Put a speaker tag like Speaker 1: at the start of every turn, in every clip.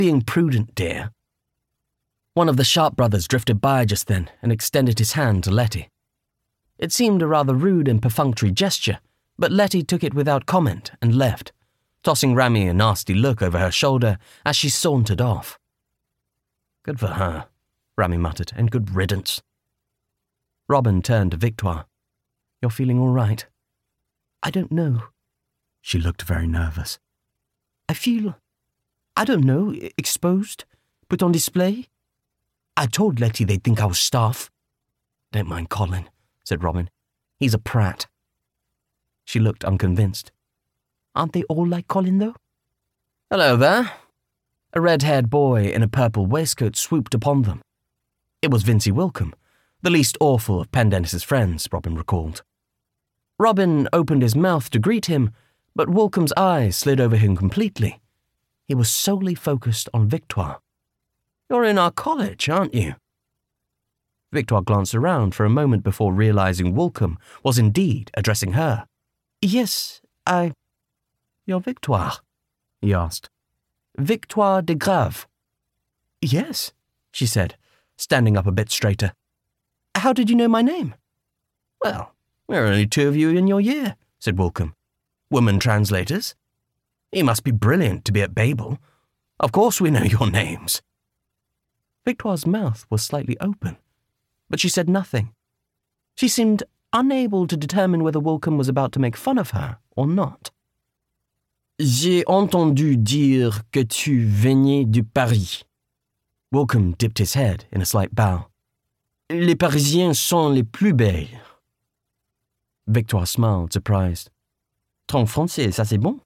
Speaker 1: being prudent, dear." One of the Sharp brothers drifted by just then and extended his hand to Letty. It seemed a rather rude and perfunctory gesture, but Letty took it without comment and left, tossing Rami a nasty look over her shoulder as she sauntered off. "Good for her," Rami muttered, "and good riddance." Robin turned to Victoire. "You're feeling all right?" "I don't know." She looked very nervous. "I feel, I don't know, exposed, put on display. I told Letty they'd think I was stuff." "Don't mind Colin," said Robin. "He's a prat." She looked unconvinced. "Aren't they all like Colin, though?" "Hello there." A red-haired boy in a purple waistcoat swooped upon them. It was Vincey Wilcombe, the least awful of Pendennis's friends, Robin recalled. Robin opened his mouth to greet him, but Wilcombe's eyes slid over him completely. He was solely focused on Victoire. "You're in our college, aren't you?" Victoire glanced around for a moment before realizing Wilcombe was indeed addressing her. "Yes, You're Victoire?" he asked. "Victoire de Grave." "Yes," she said, standing up a bit straighter. "How did you know my name?" "Well, there are only 2 of you in your year," said Wilcombe. "Woman translators. You must be brilliant to be at Babel. Of course we know your names." Victoire's mouth was slightly open, but she said nothing. She seemed unable to determine whether Wilcombe was about to make fun of her or not. "J'ai entendu dire que tu venais de Paris." Wilcombe dipped his head in a slight bow. "Les Parisiens sont les plus belles." Victoire smiled, surprised. "Ton français, ça c'est bon?"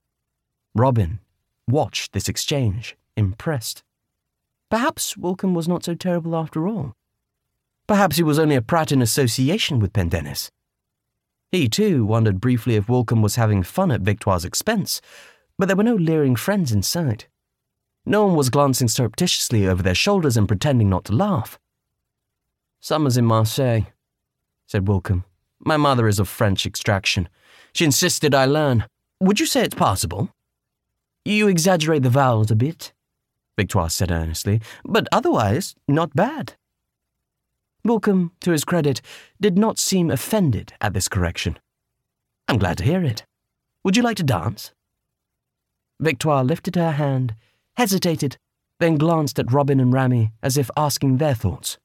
Speaker 1: Robin watched this exchange, impressed. Perhaps Wilcombe was not so terrible after all. Perhaps he was only a prat in association with Pendennis. He, too, wondered briefly if Wilcombe was having fun at Victoire's expense, but there were no leering friends in sight. No one was glancing surreptitiously over their shoulders and pretending not to laugh. "Summer's in Marseille," said Wilcombe. "My mother is of French extraction. She insisted I learn. Would you say it's passable?" "You exaggerate the vowels a bit," Victoire said earnestly, "but otherwise, not bad." Wilcombe, to his credit, did not seem offended at this correction. "I'm glad to hear it. Would you like to dance?" Victoire lifted her hand, hesitated, then glanced at Robin and Rami as if asking their thoughts.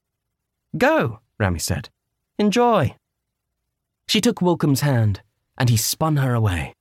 Speaker 1: "Go," Rami said. "Enjoy." She took Wilcombe's hand, and he spun her away.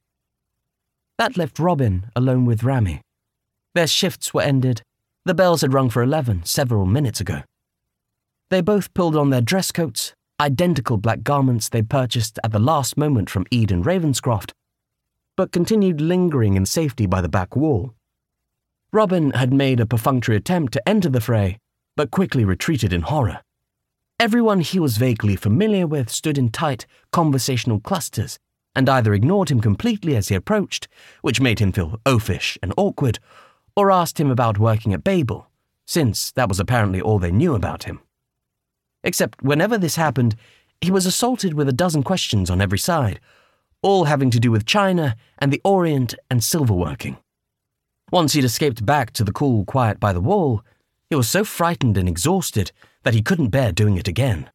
Speaker 1: That left Robin alone with Rami. Their shifts were ended. The bells had rung for 11 several minutes ago. They both pulled on their dress coats, identical black garments they purchased at the last moment from Eden Ravenscroft, but continued lingering in safety by the back wall. Robin had made a perfunctory attempt to enter the fray, but quickly retreated in horror. Everyone he was vaguely familiar with stood in tight, conversational clusters, and either ignored him completely as he approached, which made him feel oafish and awkward, or asked him about working at Babel, since that was apparently all they knew about him. Except whenever this happened, he was assaulted with a dozen questions on every side, all having to do with China and the Orient and silverworking. Once he'd escaped back to the cool quiet by the wall, he was so frightened and exhausted that he couldn't bear doing it again.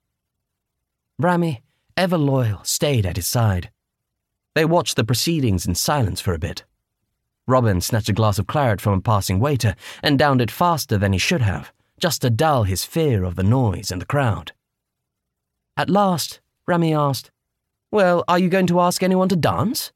Speaker 1: Rami, ever loyal, stayed at his side. They watched the proceedings in silence for a bit. Robin snatched a glass of claret from a passing waiter and downed it faster than he should have, just to dull his fear of the noise and the crowd. At last, Rami asked, "Well, are you going to ask anyone to dance?"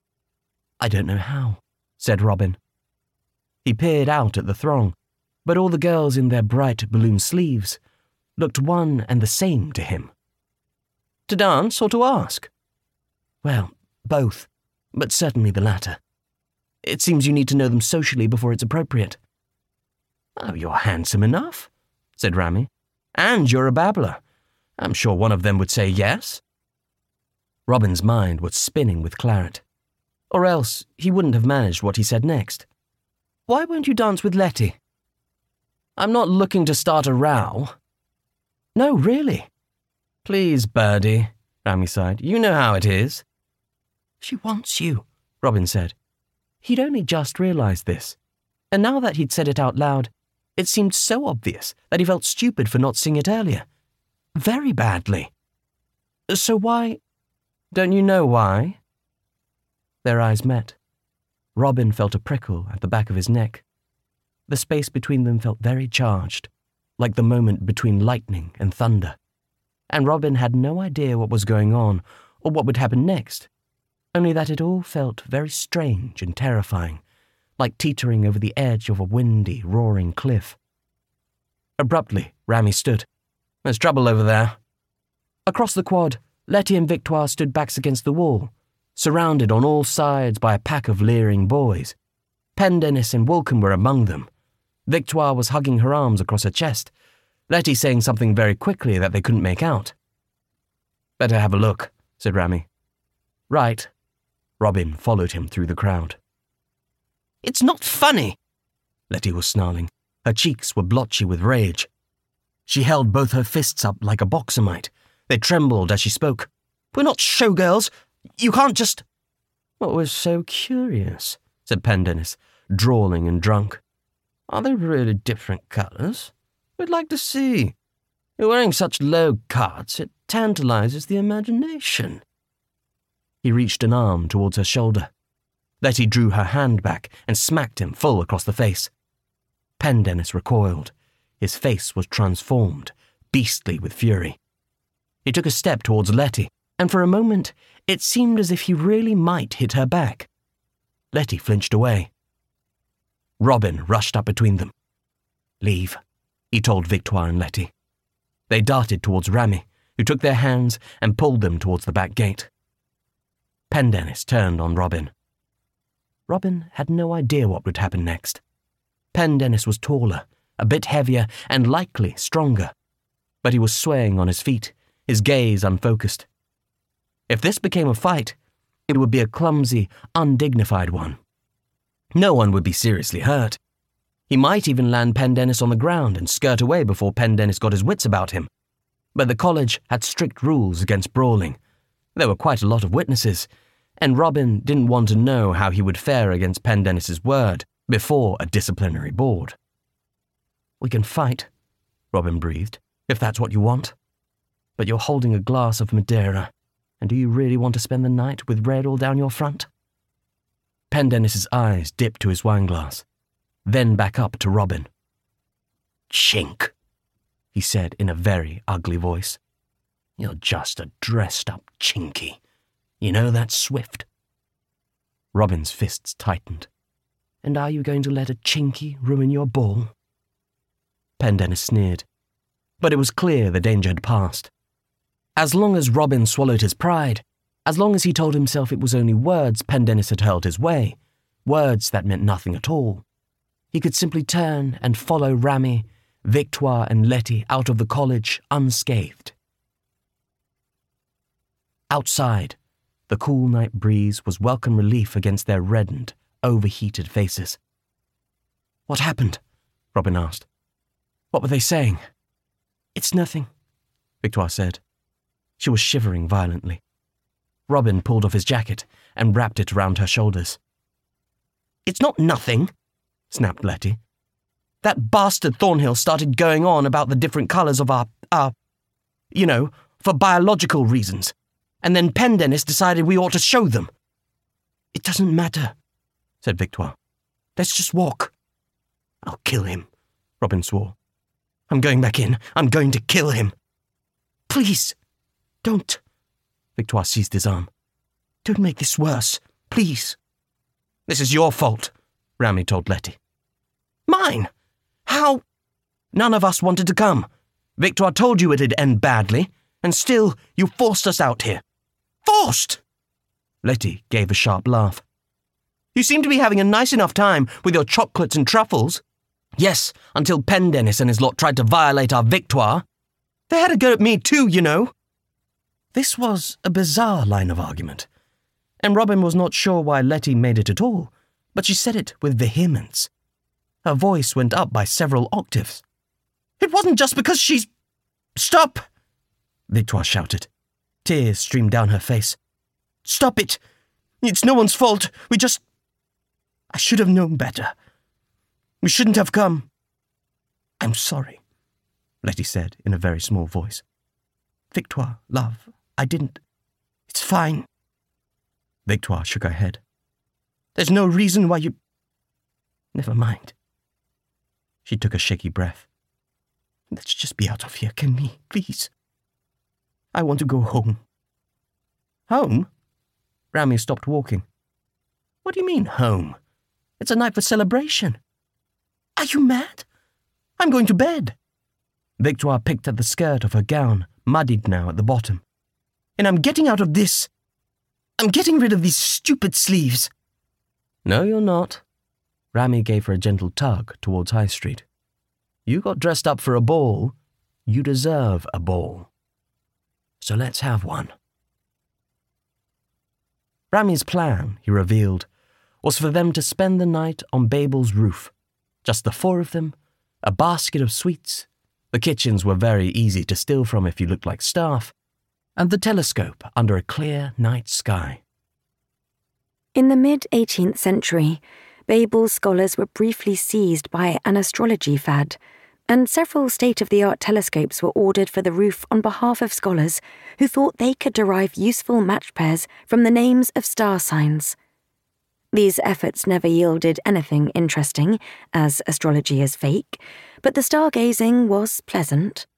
Speaker 1: "I don't know how," said Robin. He peered out at the throng, but all the girls in their bright balloon sleeves looked one and the same to him. "To dance or to ask?" "Well, both, but certainly the latter. It seems you need to know them socially before it's appropriate." "Oh, you're handsome enough," said Rami. "And you're a babbler. I'm sure one of them would say yes." Robin's mind was spinning with claret. Or else he wouldn't have managed what he said next. "Why won't you dance with Letty?" "I'm not looking to start a row." "No, really." "Please, Birdie," Rami sighed. "You know how it is." "She wants you," Robin said. He'd only just realized this. And now that he'd said it out loud, it seemed so obvious that he felt stupid for not seeing it earlier. Very badly. So why? Don't you know why? Their eyes met. Robin felt a prickle at the back of his neck. The space between them felt very charged, like the moment between lightning and thunder. And Robin had no idea what was going on or what would happen next, only that it all felt very strange and terrifying, like teetering over the edge of a windy, roaring cliff. Abruptly, Rami stood. There's trouble over there. Across the quad, Letty and Victoire stood backs against the wall, surrounded on all sides by a pack of leering boys. Pendennis and Wilcombe were among them. Victoire was hugging her arms across her chest, Letty saying something very quickly that they couldn't make out. Better have a look, said Rami. Right. Robin followed him through the crowd. It's not funny, Letty was snarling. Her cheeks were blotchy with rage. She held both her fists up like a boxer might. They trembled as she spoke. We're not showgirls. You can't just... What was so curious, said Pendennis, drawling and drunk. Are they really different colours? We'd like to see. You're wearing such low cuts, it tantalises the imagination. He reached an arm towards her shoulder. Letty drew her hand back and smacked him full across the face. Pendennis recoiled. His face was transformed, beastly with fury. He took a step towards Letty, and for a moment it seemed as if he really might hit her back. Letty flinched away. Robin rushed up between them. Leave, he told Victoire and Letty. They darted towards Rami, who took their hands and pulled them towards the back gate. Pendennis turned on Robin. Robin had no idea what would happen next. Pendennis was taller, a bit heavier, and likely stronger. But he was swaying on his feet, his gaze unfocused. If this became a fight, it would be a clumsy, undignified one. No one would be seriously hurt. He might even land Pendennis on the ground and skirt away before Pendennis got his wits about him. But the college had strict rules against brawling. There were quite a lot of witnesses, and Robin didn't want to know how he would fare against Pendennis's word before a disciplinary board. We can fight, Robin breathed, if that's what you want. But you're holding a glass of Madeira, and do you really want to spend the night with red all down your front? Pendennis's eyes dipped to his wineglass, then back up to Robin. Chink, he said in a very ugly voice. You're just a dressed-up chinky. You know that, Swift? Robin's fists tightened. And are you going to let a chinky ruin your ball? Pendennis sneered. But it was clear the danger had passed. As long as Robin swallowed his pride, as long as he told himself it was only words Pendennis had hurled his way, words that meant nothing at all, he could simply turn and follow Rami, Victoire and Letty out of the college unscathed. Outside, the cool night breeze was welcome relief against their reddened, overheated faces. What happened? Robin asked. What were they saying? It's nothing, Victoire said. She was shivering violently. Robin pulled off his jacket and wrapped it around her shoulders. It's not nothing, snapped Letty. That bastard Thornhill started going on about the different colours of our, for biological reasons. And then Pendennis decided we ought to show them. It doesn't matter, said Victoire. Let's just walk. I'll kill him, Robin swore. I'm going back in. I'm going to kill him. Please, don't. Victoire seized his arm. Don't make this worse, please. This is your fault, Rami told Letty. Mine? How? None of us wanted to come. Victoire told you it'd end badly, and still you forced us out here. Forced! Letty gave a sharp laugh. You seem to be having a nice enough time with your chocolates and truffles. Yes, until Pendennis and his lot tried to violate our Victoire. They had a go at me too, you know. This was a bizarre line of argument, and Robin was not sure why Letty made it at all, but she said it with vehemence. Her voice went up by several octaves. It wasn't just because she's... Stop! Victoire shouted. Tears streamed down her face. Stop it! It's no one's fault. I should have known better. You shouldn't have come." "I'm sorry," Letty said in a very small voice. "Victoire, love, I didn't. It's fine." Victoire shook her head. "There's no reason why you—" "Never mind." She took a shaky breath. "Let's just be out of here, can we, please? I want to go home." "Home?" Rami stopped walking. "What do you mean, home? It's a night for celebration." "Are you mad? I'm going to bed." Victoire picked at the skirt of her gown, muddied now at the bottom. "And I'm getting out of this. I'm getting rid of these stupid sleeves." "No, you're not." Rami gave her a gentle tug towards High Street. "You got dressed up for a ball. You deserve a ball. So let's have one." Rami's plan, he revealed, was for them to spend the night on Babel's roof. Just the four of them, a basket of sweets. The kitchens were very easy to steal from if you looked like staff, and the telescope under a clear night sky.
Speaker 2: In the mid-18th century, Babel's scholars were briefly seized by an astrology fad, and several state-of-the-art telescopes were ordered for the roof on behalf of scholars who thought they could derive useful match pairs from the names of star signs. These efforts never yielded anything interesting, as astrology is fake, but the stargazing was pleasant.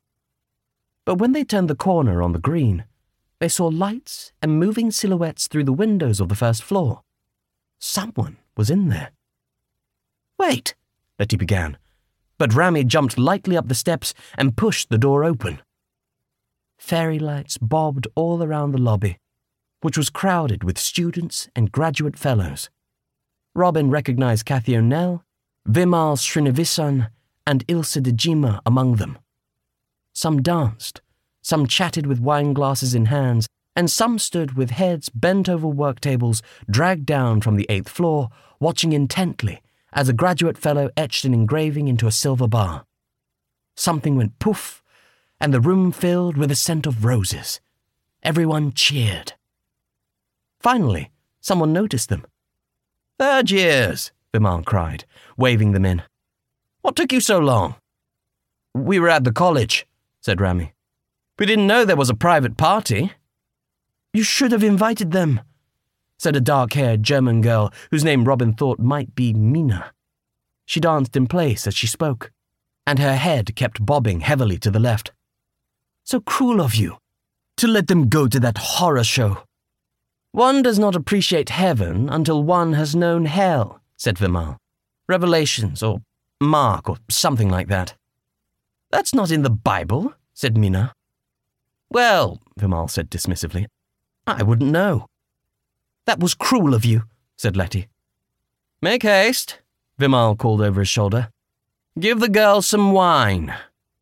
Speaker 1: But when they turned the corner on the green, they saw lights and moving silhouettes through the windows of the first floor. Someone was in there. "Wait," Letty began, but Rami jumped lightly up the steps and pushed the door open. Fairy lights bobbed all around the lobby, which was crowded with students and graduate fellows. Robin recognized Cathy O'Neill, Vimal Srinivasan, and Ilse de Jima among them. Some danced, some chatted with wine glasses in hands, and some stood with heads bent over work tables dragged down from the 8th floor, watching intently as a graduate fellow etched an engraving into a silver bar. Something went poof, and the room filled with a scent of roses. Everyone cheered. Finally, someone noticed them. "Third years," Vimal cried, waving them in. "What took you so long?" "We were at the college," said Rami. "We didn't know there was a private party." "You should have invited them," said a dark-haired German girl whose name Robin thought might be Mina. She danced in place as she spoke, and her head kept bobbing heavily to the left. "So cruel of you, to let them go to that horror show." "One does not appreciate heaven until one has known hell," said Vimal. "Revelations, or Mark, or something like that." "That's not in the Bible," said Mina. "Well," Vimal said dismissively, "I wouldn't know." "That was cruel of you," said Letty. "Make haste," Vimal called over his shoulder. "Give the girls some wine."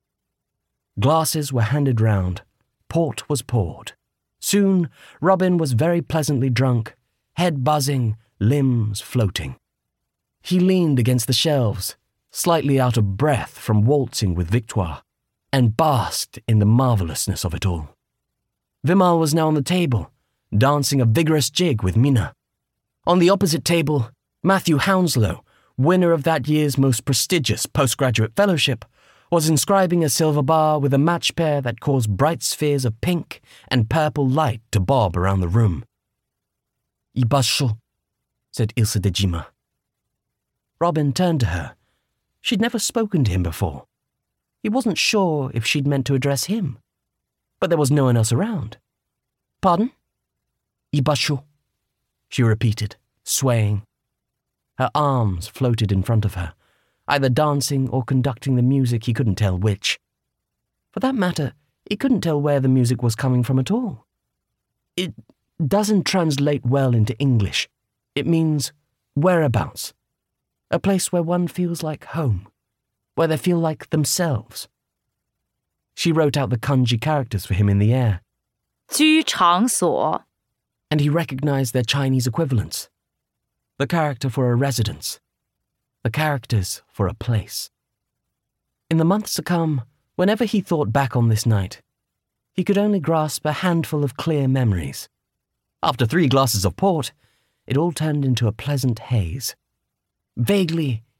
Speaker 1: Glasses were handed round. Port was poured. Soon, Robin was very pleasantly drunk, head buzzing, limbs floating. He leaned against the shelves, slightly out of breath from waltzing with Victoire, and basked in the marvellousness of it all. Vimal was now on the table, dancing a vigorous jig with Mina. On the opposite table, Matthew Hounslow, winner of that year's most prestigious postgraduate fellowship, was inscribing a silver bar with a match pair that caused bright spheres of pink and purple light to bob around the room. "Ibasho," said Ilse de Jima. Robin turned to her. She'd never spoken to him before. He wasn't sure if she'd meant to address him, but there was no one else around. "Pardon?" "Ibasho," she repeated, swaying. Her arms floated in front of her, either dancing or conducting the music, he couldn't tell which. For that matter, he couldn't tell where the music was coming from at all. It doesn't translate well into English. It means whereabouts. A place where one feels like home, where they feel like themselves. She wrote out the kanji characters for him in the air.
Speaker 3: 居场所
Speaker 1: And he recognized their Chinese equivalents. The character for a residence. The characters for a place. In the months to come, whenever he thought back on this night, he could only grasp a handful of clear memories. After 3 glasses of port, it all turned into a pleasant haze. Vaguely, he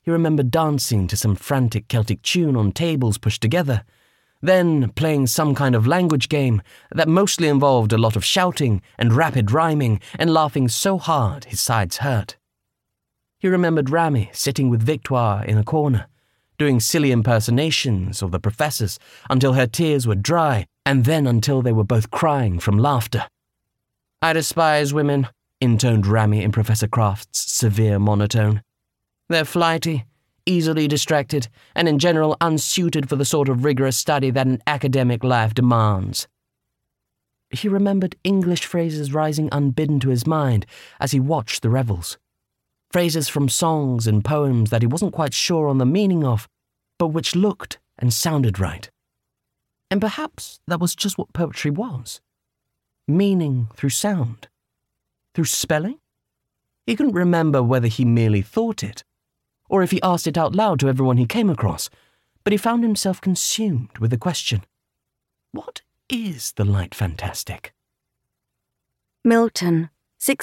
Speaker 1: He remembered dancing to some frantic Celtic tune on tables pushed together, then playing some kind of language game that mostly involved a lot of shouting and rapid rhyming and laughing so hard his sides hurt. He remembered Rami sitting with Victoire in a corner, doing silly impersonations of the professors until her tears were dry and then until they were both crying from laughter. "I despise women," intoned Rami in Professor Kraft's severe monotone. "They're flighty, easily distracted, and in general unsuited for the sort of rigorous study that an academic life demands." He remembered English phrases rising unbidden to his mind as he watched the revels. Phrases from songs and poems that he wasn't quite sure on the meaning of, but which looked and sounded right. And perhaps that was just what poetry was. Meaning through sound. Through spelling? He couldn't remember whether he merely thought it, or if he asked it out loud to everyone he came across, but he found himself consumed with the question, what is the light fantastic?
Speaker 2: Milton,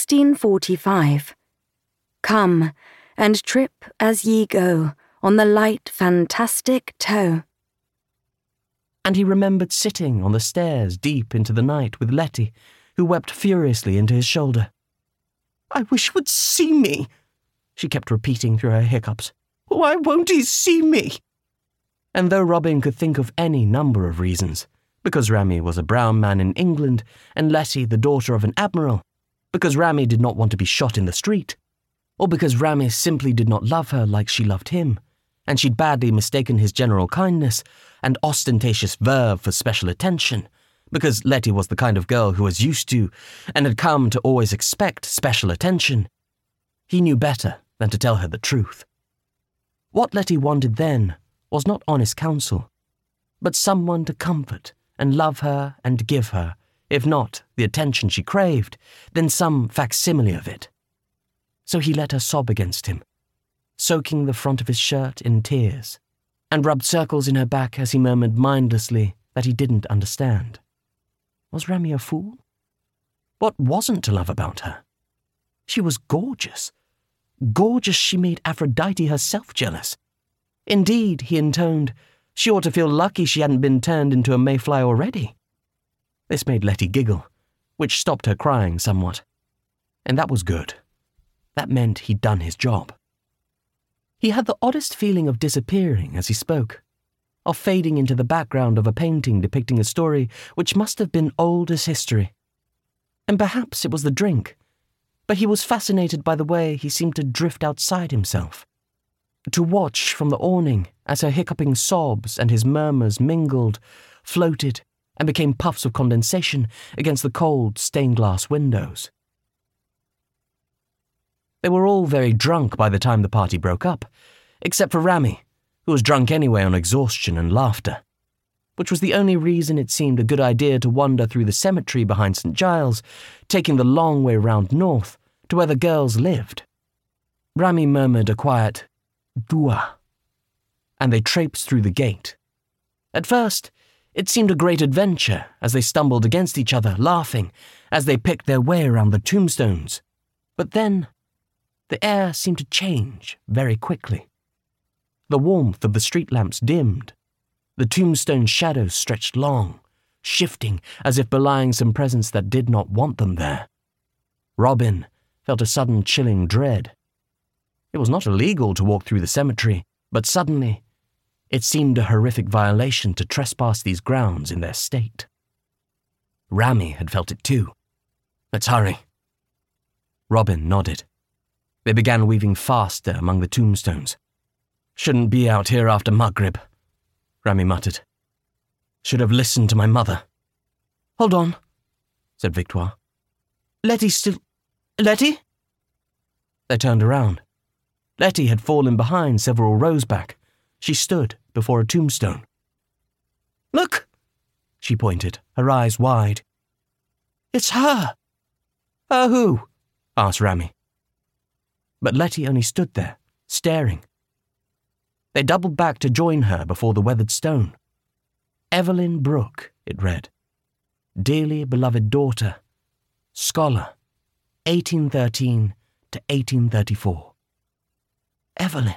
Speaker 2: 1645. Come, and trip as ye go on the light fantastic toe.
Speaker 1: And he remembered sitting on the stairs deep into the night with Letty, who wept furiously into his shoulder. "I wish he would see me," she kept repeating through her hiccups. "Why won't he see me?" And though Robin could think of any number of reasons, because Rami was a brown man in England and Letty the daughter of an admiral, because Rami did not want to be shot in the street, or because Rami simply did not love her like she loved him, and she'd badly mistaken his general kindness and ostentatious verve for special attention, because Letty was the kind of girl who was used to and had come to always expect special attention, he knew better than to tell her the truth. What Letty wanted then was not honest counsel, but someone to comfort and love her and give her, if not the attention she craved, then some facsimile of it. So he let her sob against him, soaking the front of his shirt in tears, and rubbed circles in her back as he murmured mindlessly that he didn't understand. Was Rami a fool? What wasn't to love about her? She was gorgeous. Gorgeous she made Aphrodite herself jealous. Indeed, he intoned, she ought to feel lucky she hadn't been turned into a mayfly already. This made Letty giggle, which stopped her crying somewhat. And that was good. That meant he'd done his job. He had the oddest feeling of disappearing as he spoke, of fading into the background of a painting depicting a story which must have been old as history. And perhaps it was the drink, but he was fascinated by the way he seemed to drift outside himself, to watch from the awning as her hiccuping sobs and his murmurs mingled, floated, and became puffs of condensation against the cold stained-glass windows. They were all very drunk by the time the party broke up, except for Rami, who was drunk anyway on exhaustion and laughter, which was the only reason it seemed a good idea to wander through the cemetery behind St. Giles, taking the long way round north to where the girls lived. Rami murmured a quiet, "Dua," and they traipsed through the gate. At first, it seemed a great adventure as they stumbled against each other, laughing, as they picked their way around the tombstones. But then, the air seemed to change very quickly. The warmth of the street lamps dimmed. The tombstone shadows stretched long, shifting as if belying some presence that did not want them there. Robin felt a sudden chilling dread. It was not illegal to walk through the cemetery, but suddenly it seemed a horrific violation to trespass these grounds in their state. Rami had felt it too. "Let's hurry." Robin nodded. They began weaving faster among the tombstones. "Shouldn't be out here after Maghrib," Rami muttered. "Should have listened to my mother." "Hold on," said Victoire. "Letty's still... Letty?" They turned around. Letty had fallen behind several rows back. She stood before a tombstone. "Look!" she pointed, her eyes wide. "It's her!" "Her who?" asked Rami. But Letty only stood there, staring. They doubled back to join her before the weathered stone. Evelyn Brooke, it read. Dearly beloved daughter. Scholar. 1813 to 1834. Evelyn.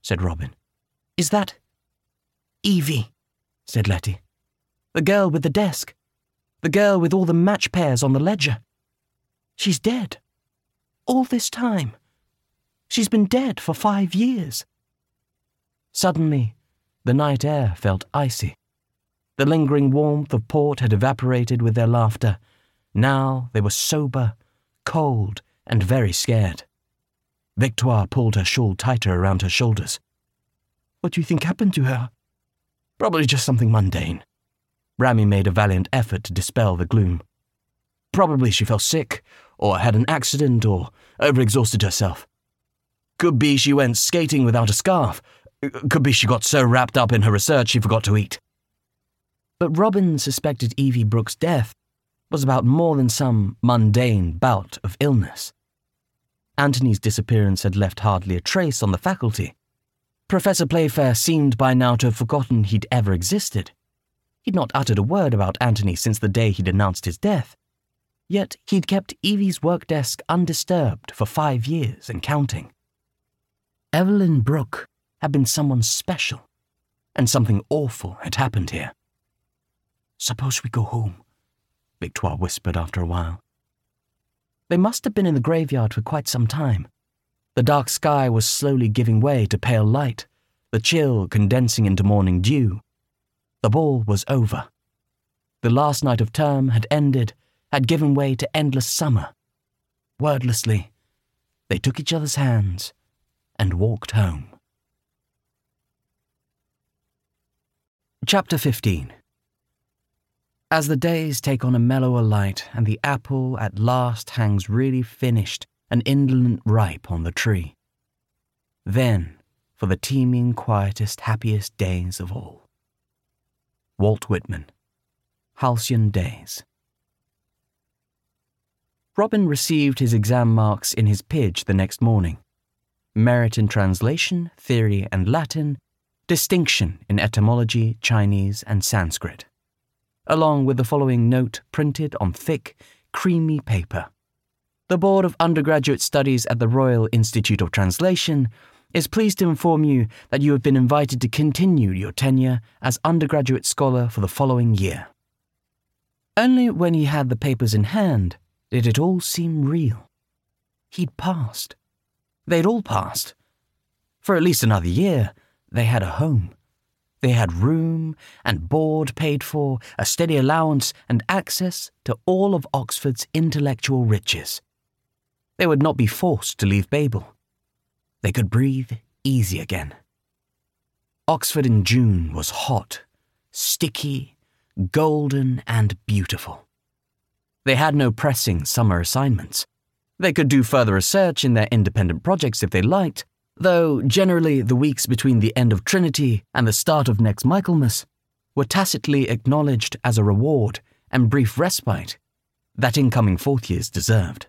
Speaker 1: said Robin. "Is that—" "Evie," said Letty. "The girl with the desk. The girl with all the match pairs on the ledger. She's dead. All this time. She's been dead for 5 years." Suddenly, the night air felt icy. The lingering warmth of port had evaporated with their laughter. Now they were sober, cold, and very scared. Victoire pulled her shawl tighter around her shoulders. "What do you think happened to her?" "Probably just something mundane." Rami made a valiant effort to dispel the gloom. "Probably she fell sick, or had an accident, or overexhausted herself. Could be she went skating without a scarf. Could be she got so wrapped up in her research she forgot to eat." But Robin suspected Evie Brooke's death was about more than some mundane bout of illness. Anthony's disappearance had left hardly a trace on the faculty. Professor Playfair seemed by now to have forgotten he'd ever existed. He'd not uttered a word about Anthony since the day he'd announced his death. Yet he'd kept Evie's work desk undisturbed for 5 years and counting. Evelyn Brooke had been someone special, and something awful had happened here. "Suppose we go home," Victoire whispered after a while. They must have been in the graveyard for quite some time. The dark sky was slowly giving way to pale light, the chill condensing into morning dew. The ball was over. The last night of term had ended, had given way to endless summer. Wordlessly, they took each other's hands and walked home. Chapter 15. As the days take on a mellower light and the apple at last hangs really finished and indolent ripe on the tree, then for the teeming, quietest, happiest days of all. Walt Whitman, Halcyon Days. Robin received his exam marks in his pidge the next morning. Merit in translation, theory and Latin, distinction in etymology, Chinese and Sanskrit, along with the following note printed on thick, creamy paper. The Board of Undergraduate Studies at the Royal Institute of Translation is pleased to inform you that you have been invited to continue your tenure as undergraduate scholar for the following year. Only when he had the papers in hand did it all seem real. He'd passed. They'd all passed. For at least another year, they had a home. They had room and board paid for, a steady allowance and access to all of Oxford's intellectual riches. They would not be forced to leave Babel. They could breathe easy again. Oxford in June was hot, sticky, golden and beautiful. They had no pressing summer assignments. They could do further research in their independent projects if they liked, though generally the weeks between the end of Trinity and the start of next Michaelmas were tacitly acknowledged as a reward and brief respite that incoming fourth years deserved.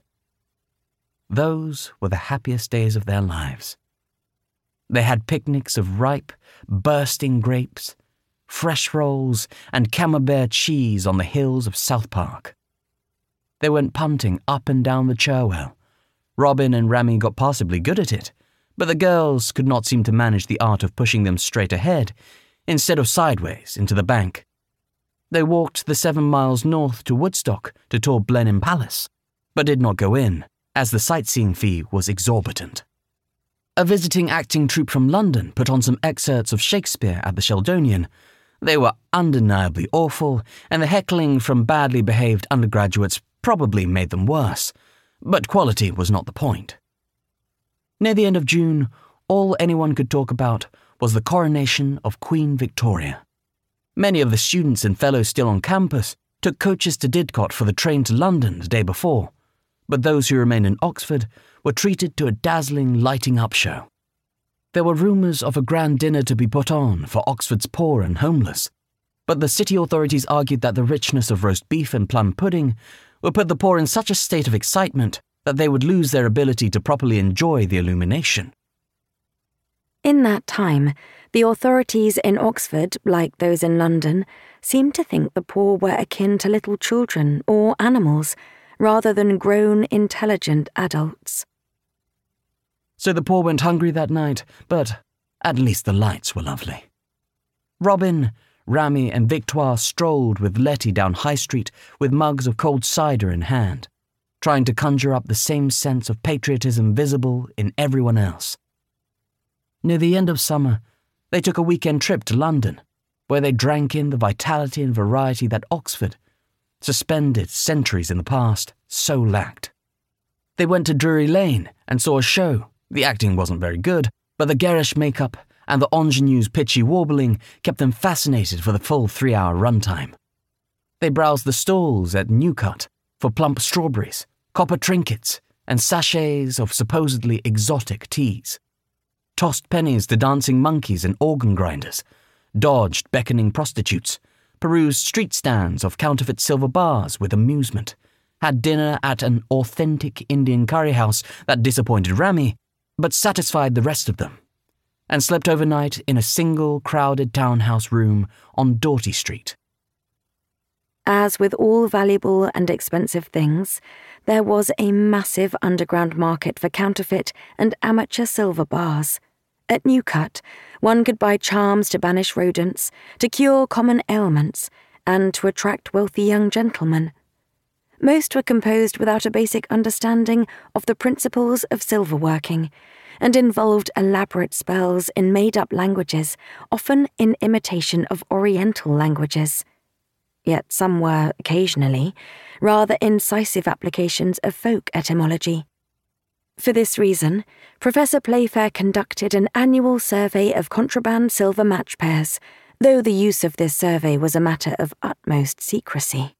Speaker 1: Those were the happiest days of their lives. They had picnics of ripe, bursting grapes, fresh rolls, and camembert cheese on the hills of South Park. They went punting up and down the Cherwell. Robin and Rami got passably good at it, but the girls could not seem to manage the art of pushing them straight ahead, instead of sideways into the bank. They walked the 7 miles north to Woodstock to tour Blenheim Palace, but did not go in, as the sightseeing fee was exorbitant. A visiting acting troupe from London put on some excerpts of Shakespeare at the Sheldonian. They were undeniably awful, and the heckling from badly behaved undergraduates probably made them worse, but quality was not the point. Near the end of June, all anyone could talk about was the coronation of Queen Victoria. Many of the students and fellows still on campus took coaches to Didcot for the train to London the day before, but those who remained in Oxford were treated to a dazzling lighting-up show. There were rumours of a grand dinner to be put on for Oxford's poor and homeless, but the city authorities argued that the richness of roast beef and plum pudding would put the poor in such a state of excitement that they would lose their ability to properly enjoy the illumination.
Speaker 2: In that time, the authorities in Oxford, like those in London, seemed to think the poor were akin to little children or animals, rather than grown, intelligent adults.
Speaker 1: So the poor went hungry that night, but, At least the lights were lovely. Robin, Rami and Victoire strolled with Letty down High Street with mugs of cold cider in hand, trying to conjure up the same sense of patriotism visible in everyone else. Near the end of summer, they took a weekend trip to London, where they drank in the vitality and variety that Oxford, suspended centuries in the past, so lacked. They went to Drury Lane and saw a show. The acting wasn't very good, but the garish makeup and the ingenue's pitchy warbling kept them fascinated for the full 3-hour runtime. They browsed the stalls at Newcut for plump strawberries, copper trinkets, and sachets of supposedly exotic teas, tossed pennies to dancing monkeys and organ grinders, dodged beckoning prostitutes, perused street stands of counterfeit silver bars with amusement, had dinner at an authentic Indian curry house that disappointed Rami, but satisfied the rest of them, and slept overnight in a single crowded townhouse room on Doughty Street.
Speaker 2: As with all valuable and expensive things, there was a massive underground market for counterfeit and amateur silver bars. At Newcut, one could buy charms to banish rodents, to cure common ailments, and to attract wealthy young gentlemen. Most were composed without a basic understanding of the principles of silverworking, and involved elaborate spells in made-up languages, often in imitation of Oriental languages. Yet some were, occasionally, rather incisive applications of folk etymology. For this reason, Professor Playfair conducted an annual survey of contraband silver match pairs, though the use of this survey was a matter of utmost secrecy.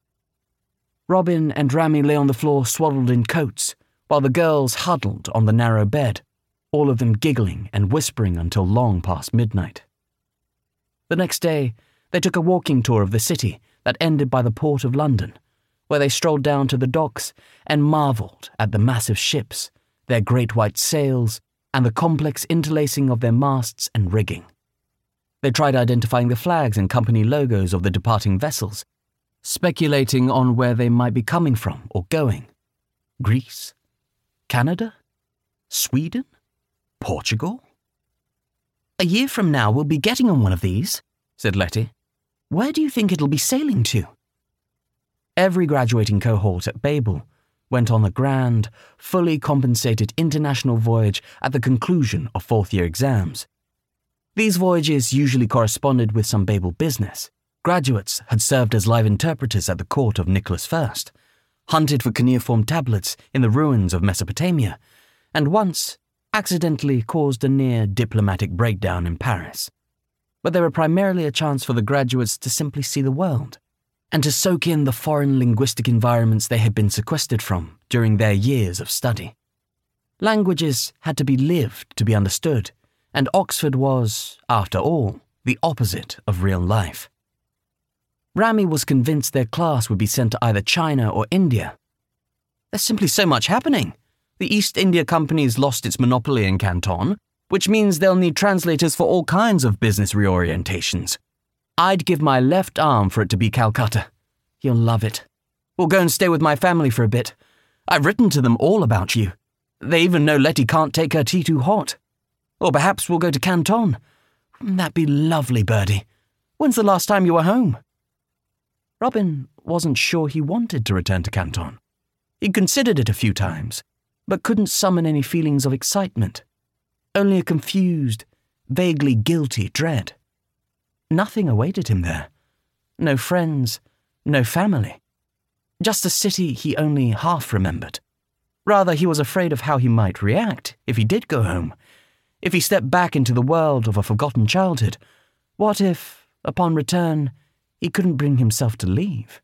Speaker 1: Robin and Rami lay on the floor swaddled in coats, while the girls huddled on the narrow bed, all of them giggling and whispering until long past midnight. The next day, they took a walking tour of the city that ended by the port of London, where they strolled down to the docks and marvelled at the massive ships, their great white sails, and the complex interlacing of their masts and rigging. They tried identifying the flags and company logos of the departing vessels, speculating on where they might be coming from or going. Greece? Canada? Sweden? Portugal? "A year from now we'll be getting on one of these," said Letty. "Where do you think it'll be sailing to?" Every graduating cohort at Babel went on a grand, fully compensated international voyage at the conclusion of fourth-year exams. These voyages usually corresponded with some Babel business. Graduates had served as live interpreters at the court of Nicholas I, hunted for cuneiform tablets in the ruins of Mesopotamia, and once accidentally caused a near diplomatic breakdown in Paris. But they were primarily a chance for the graduates to simply see the world, and to soak in the foreign linguistic environments they had been sequestered from during their years of study. Languages had to be lived to be understood, and Oxford was, after all, the opposite of real life. Rami was convinced their class would be sent to either China or India. "There's simply so much happening. The East India Company's lost its monopoly in Canton, which means they'll need translators for all kinds of business reorientations. I'd give my left arm for it to be Calcutta. You'll love it. We'll go and stay with my family for a bit. I've written to them all about you. They even know Letty can't take her tea too hot. Or perhaps we'll go to Canton. That'd be lovely, Birdie. When's the last time you were home?" Robin wasn't sure he wanted to return to Canton. He'd considered it a few times, but couldn't summon any feelings of excitement. Only a confused, vaguely guilty dread. Nothing awaited him there. No friends, no family. Just a city he only half remembered. Rather, he was afraid of how he might react if he did go home. If he stepped back into the world of a forgotten childhood, what if, upon return, he couldn't bring himself to leave?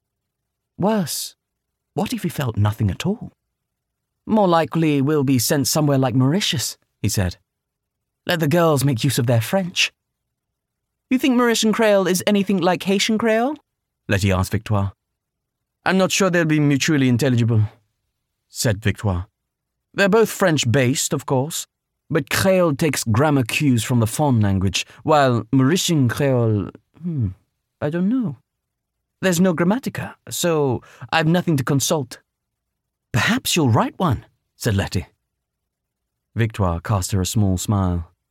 Speaker 1: Worse, what if he felt nothing at all? "More likely we'll be sent somewhere like Mauritius," he said. "Let the girls make use of their French." "You think Mauritian Creole is anything like Haitian Creole?" Letty asked Victoire. "I'm not sure they'll be mutually intelligible," said Victoire. "They're both French-based, of course, but Creole takes grammar cues from the Fon language, while Mauritian Creole, I don't know. There's no grammatica, so I've nothing to consult." "Perhaps you'll write one," said Letty. Victoire cast her a small smile.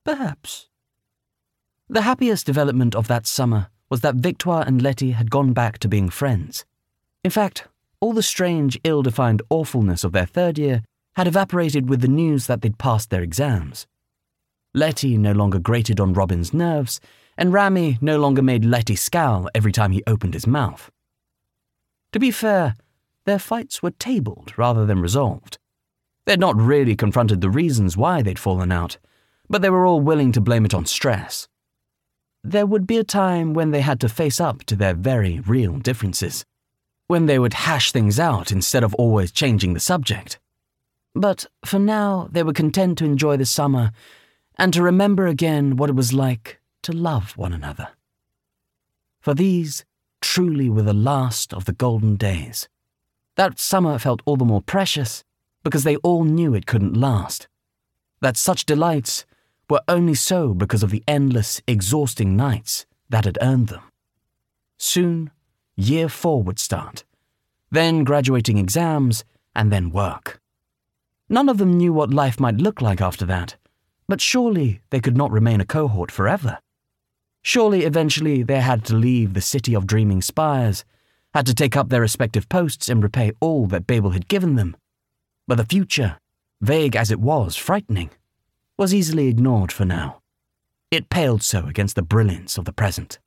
Speaker 1: Perhaps. The happiest development of that summer was that Victoire and Letty had gone back to being friends. In fact, all the strange, ill-defined awfulness of their third year had evaporated with the news that they'd passed their exams. Letty no longer grated on Robin's nerves, and Rami no longer made Letty scowl every time he opened his mouth. To be fair, their fights were tabled rather than resolved. They had not really confronted the reasons why they'd fallen out, but they were all willing to blame it on stress. There would be a time when they had to face up to their very real differences, when they would hash things out instead of always changing the subject. But for now, they were content to enjoy the summer and to remember again what it was like to love one another. For these truly were the last of the golden days. That summer felt all the more precious because they all knew it couldn't last. That such delights were only so because of the endless, exhausting nights that had earned them. Soon, year 4 would start, then graduating exams, and then work. None of them knew what life might look like after that, but surely they could not remain a cohort forever. Surely eventually they had to leave the city of dreaming spires, had to take up their respective posts and repay all that Babel had given them. But the future, vague as it was frightening, was easily ignored for now. It paled so against the brilliance of the present.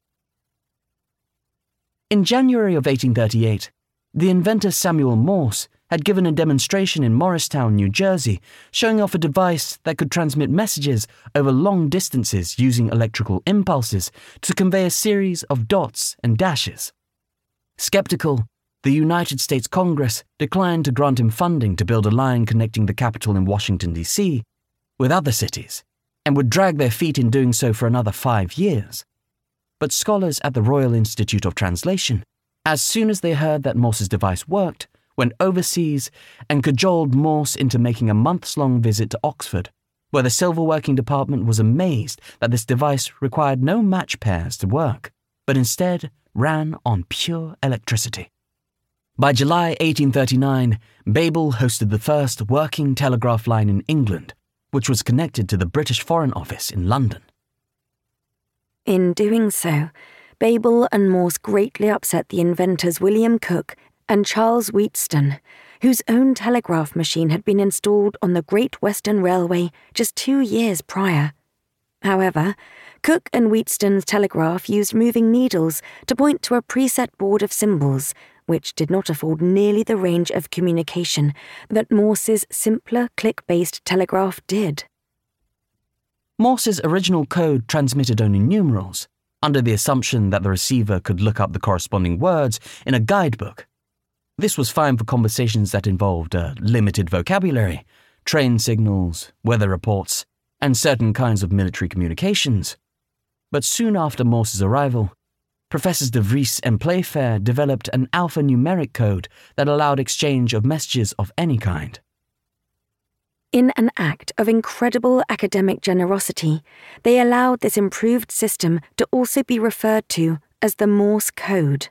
Speaker 1: In January of 1838, the inventor Samuel Morse had given a demonstration in Morristown, New Jersey, showing off a device that could transmit messages over long distances using electrical impulses to convey a series of dots and dashes. Skeptical, the United States Congress declined to grant him funding to build a line connecting the capital in Washington, D.C., with other cities, and would drag their feet in doing so for another 5 years. But scholars at the Royal Institute of Translation, as soon as they heard that Morse's device worked, went overseas and cajoled Morse into making a months-long visit to Oxford, where the silverworking department was amazed that this device required no match pairs to work, but instead ran on pure electricity. By July 1839, Babel hosted the first working telegraph line in England, which was connected to the British Foreign Office in London.
Speaker 2: In doing so, Babel and Morse greatly upset the inventors William Cooke and Charles Wheatstone, whose own telegraph machine had been installed on the Great Western Railway just 2 years prior. However, Cooke and Wheatstone's telegraph used moving needles to point to a preset board of symbols, which did not afford nearly the range of communication that Morse's simpler click-based telegraph did.
Speaker 1: Morse's original code transmitted only numerals, under the assumption that the receiver could look up the corresponding words in a guidebook. This was fine for conversations that involved a limited vocabulary, train signals, weather reports, and certain kinds of military communications. But soon after Morse's arrival, Professors De Vries and Playfair developed an alphanumeric code that allowed exchange of messages of any kind.
Speaker 2: In an act of incredible academic generosity, they allowed this improved system to also be referred to as the Morse code.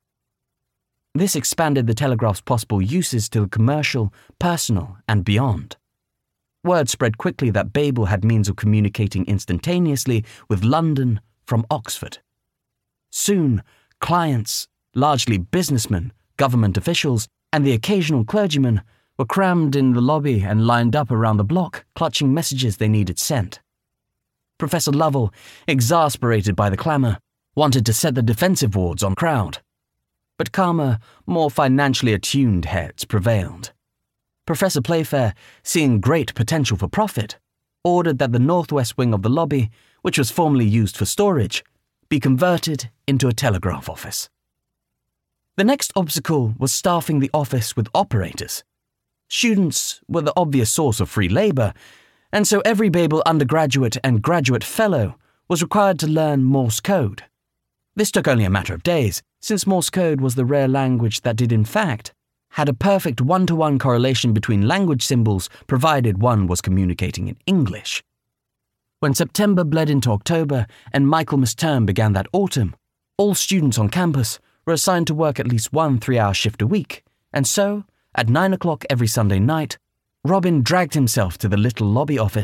Speaker 1: This expanded the telegraph's possible uses to the commercial, personal, and beyond. Word spread quickly that Babel had means of communicating instantaneously with London from Oxford. Soon, clients, largely businessmen, government officials, and the occasional clergyman were crammed in the lobby and lined up around the block, clutching messages they needed sent. Professor Lovell, exasperated by the clamour, wanted to set the defensive wards on crowd. But calmer, more financially attuned heads prevailed. Professor Playfair, seeing great potential for profit, ordered that the northwest wing of the lobby, which was formerly used for storage, be converted into a telegraph office. The next obstacle was staffing the office with operators. Students were the obvious source of free labour, and so every Babel undergraduate and graduate fellow was required to learn Morse code. This took only a matter of days, since Morse code was the rare language that did in fact had a perfect one-to-one correlation between language symbols provided one was communicating in English. When September bled into October and Michaelmas term began that autumn, all students on campus were assigned to work at least one 3-hour shift a week, and so, at 9 o'clock every Sunday night, Robin dragged himself to the little lobby office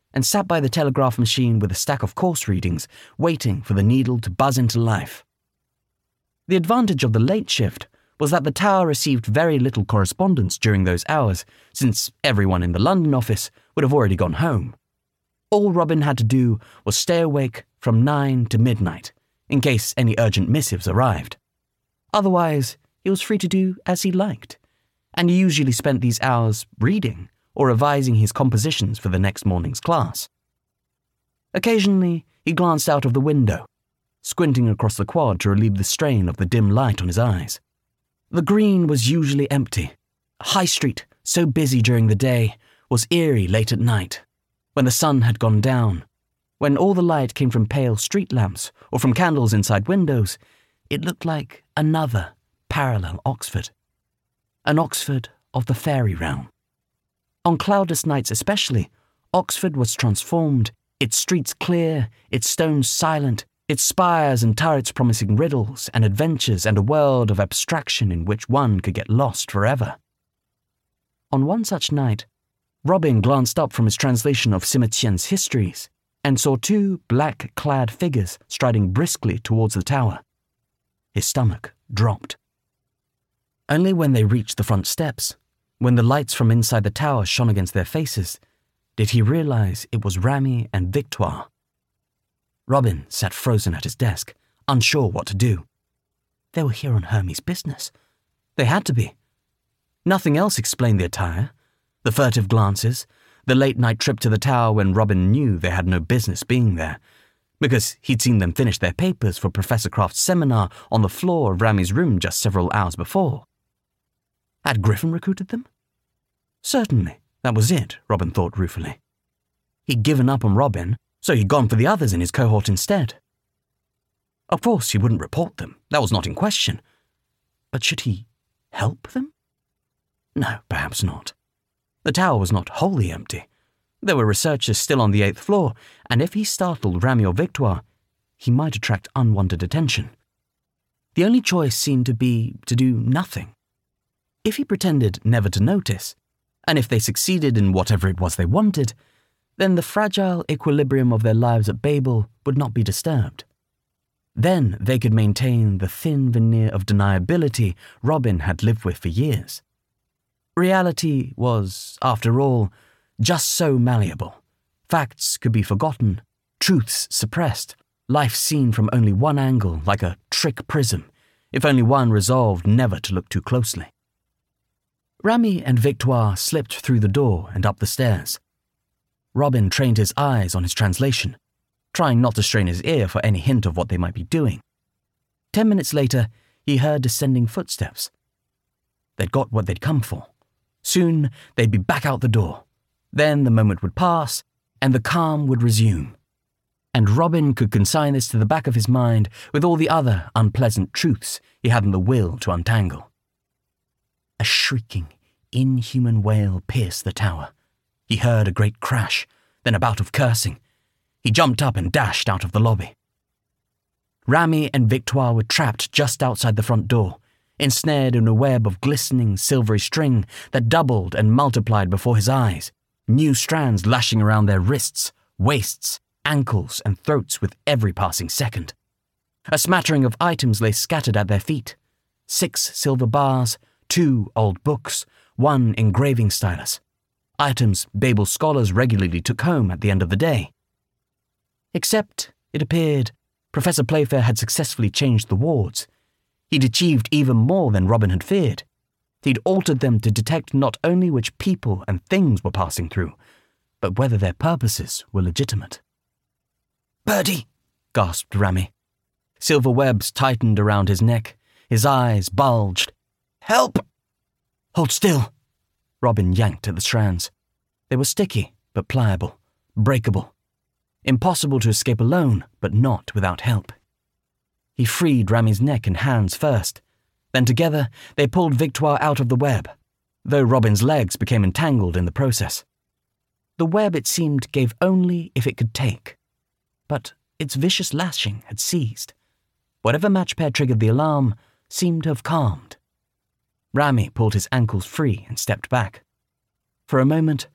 Speaker 1: and sat by the telegraph machine with a stack of course readings, waiting for the needle to buzz into life. The advantage of the late shift was that the tower received very little correspondence during those hours, since everyone in the London office would have already gone home. All Robin had to do was stay awake from 9 to midnight, in case any urgent missives arrived. Otherwise, he was free to do as he liked, and he usually spent these hours reading or revising his compositions for the next morning's class. Occasionally, he glanced out of the window, squinting across the quad to relieve the strain of the dim light on his eyes. The green was usually empty. High Street, so busy during the day, was eerie late at night, when the sun had gone down. When all the light came from pale street lamps or from candles inside windows, it looked like another parallel Oxford. An Oxford of the fairy realm. On cloudless nights especially, Oxford was transformed, its streets clear, its stones silent, its spires and turrets promising riddles and adventures and a world of abstraction in which one could get lost forever. On one such night, Robin glanced up from his translation of Simetien's histories and saw two black-clad figures striding briskly towards the tower. His stomach dropped. Only when they reached the front steps, when the lights from inside the tower shone against their faces, did he realize it was Rami and Victoire. Robin sat frozen at his desk, unsure what to do. They were here on Hermes' business. They had to be. Nothing else explained the attire, the furtive glances, the late-night trip to the tower when Robin knew they had no business being there, because he'd seen them finish their papers for Professor Craft's seminar on the floor of Rami's room just several hours before. Had Griffin recruited them? Certainly, that was it, Robin thought ruefully. He'd given up on Robin, so he'd gone for the others in his cohort instead. Of course, he wouldn't report them. That was not in question. But should he help them? No, perhaps not. The tower was not wholly empty. There were researchers still on the 8th floor, and if he startled Rami or Victoire, he might attract unwanted attention. The only choice seemed to be to do nothing. If he pretended never to notice, and if they succeeded in whatever it was they wanted, then the fragile equilibrium of their lives at Babel would not be disturbed. Then they could maintain the thin veneer of deniability Robin had lived with for years. Reality was, after all, just so malleable. Facts could be forgotten, truths suppressed, life seen from only one angle like a trick prism, if only one resolved never to look too closely. Rami and Victoire slipped through the door and up the stairs. Robin trained his eyes on his translation, trying not to strain his ear for any hint of what they might be doing. 10 minutes later, he heard descending footsteps. They'd got what they'd come for. Soon, they'd be back out the door. Then the moment would pass, and the calm would resume. And Robin could consign this to the back of his mind with all the other unpleasant truths he hadn't the will to untangle. A shrieking, inhuman wail pierced the tower. He heard a great crash, then a bout of cursing. He jumped up and dashed out of the lobby. Rami and Victoire were trapped just outside the front door, ensnared in a web of glistening silvery string that doubled and multiplied before his eyes, new strands lashing around their wrists, waists, ankles, and throats with every passing second. A smattering of items lay scattered at their feet. 6 silver bars, 2 old books, 1 engraving stylus. Items Babel scholars regularly took home at the end of the day. Except, it appeared, Professor Playfair had successfully changed the wards. He'd achieved even more than Robin had feared. He'd altered them to detect not only which people and things were passing through, but whether their purposes were legitimate. "Birdie!" gasped Rami. Silver webs tightened around his neck. His eyes bulged. "Help!" "Hold still!" Robin yanked at the strands. They were sticky, but pliable, breakable. Impossible to escape alone, but not without help. He freed Rami's neck and hands first. Then together, they pulled Victoire out of the web, though Robin's legs became entangled in the process. The web, it seemed, gave only if it could take. But its vicious lashing had ceased. Whatever match pair triggered the alarm seemed to have calmed. Rami pulled his ankles free and stepped back. For a moment,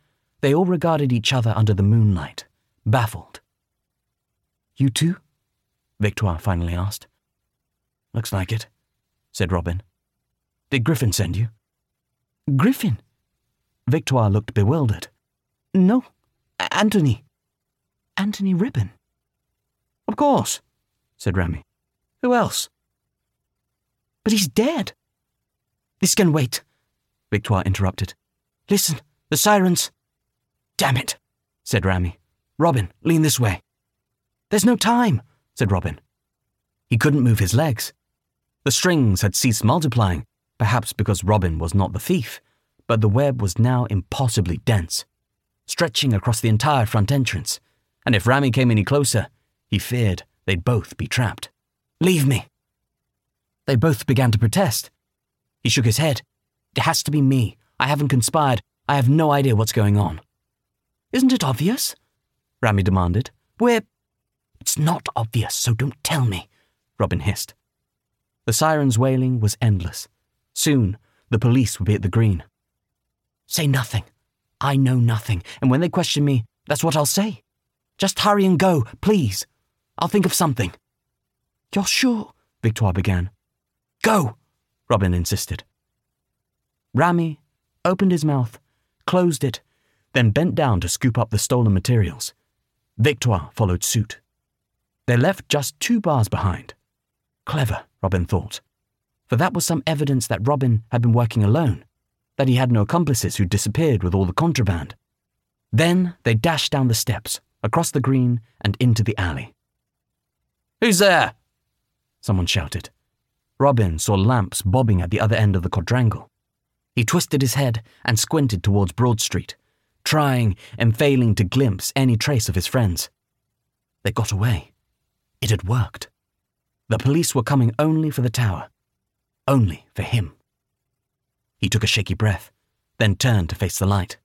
Speaker 1: They all regarded each other under the moonlight, baffled. "You too?" Victoire finally asked. "Looks like it," said Robin. "Did Griffin send you?" "Griffin?" Victoire looked bewildered. "No, Anthony. Anthony Ribbon." "Of course," said Rami. "Who else?" "But he's dead." "This can wait," Victoire interrupted. "Listen, the sirens." "Damn it," said Rami. "Robin, lean this way." "There's no time," said Robin. He couldn't move his legs. The strings had ceased multiplying, perhaps because Robin was not the thief, but the web was now impossibly dense, stretching across the entire front entrance, and if Rami came any closer, he feared they'd both be trapped. "Leave me." They both began to protest. He shook his head. "It has to be me. I haven't conspired. I have no idea what's going on." "Isn't it obvious?" Rami demanded. "It's not obvious, so don't tell me," Robin hissed. The siren's wailing was endless. Soon, the police would be at the green. "Say nothing. I know nothing, and when they question me, that's what I'll say. Just hurry and go, please. I'll think of something." "You're sure?" Victoire began. "Go," Robin insisted. Rami opened his mouth, closed it, then bent down to scoop up the stolen materials. Victoire followed suit. They left just 2 bars behind. Clever, Robin thought, for that was some evidence that Robin had been working alone, that he had no accomplices who disappeared with all the contraband. Then they dashed down the steps, across the green, and into the alley. "Who's there?" someone shouted. Robin saw lamps bobbing at the other end of the quadrangle. He twisted his head and squinted towards Broad Street, trying and failing to glimpse any trace of his friends. They got away. It had worked. The police were coming only for the tower. Only for him. He took a shaky breath, then turned to face the light.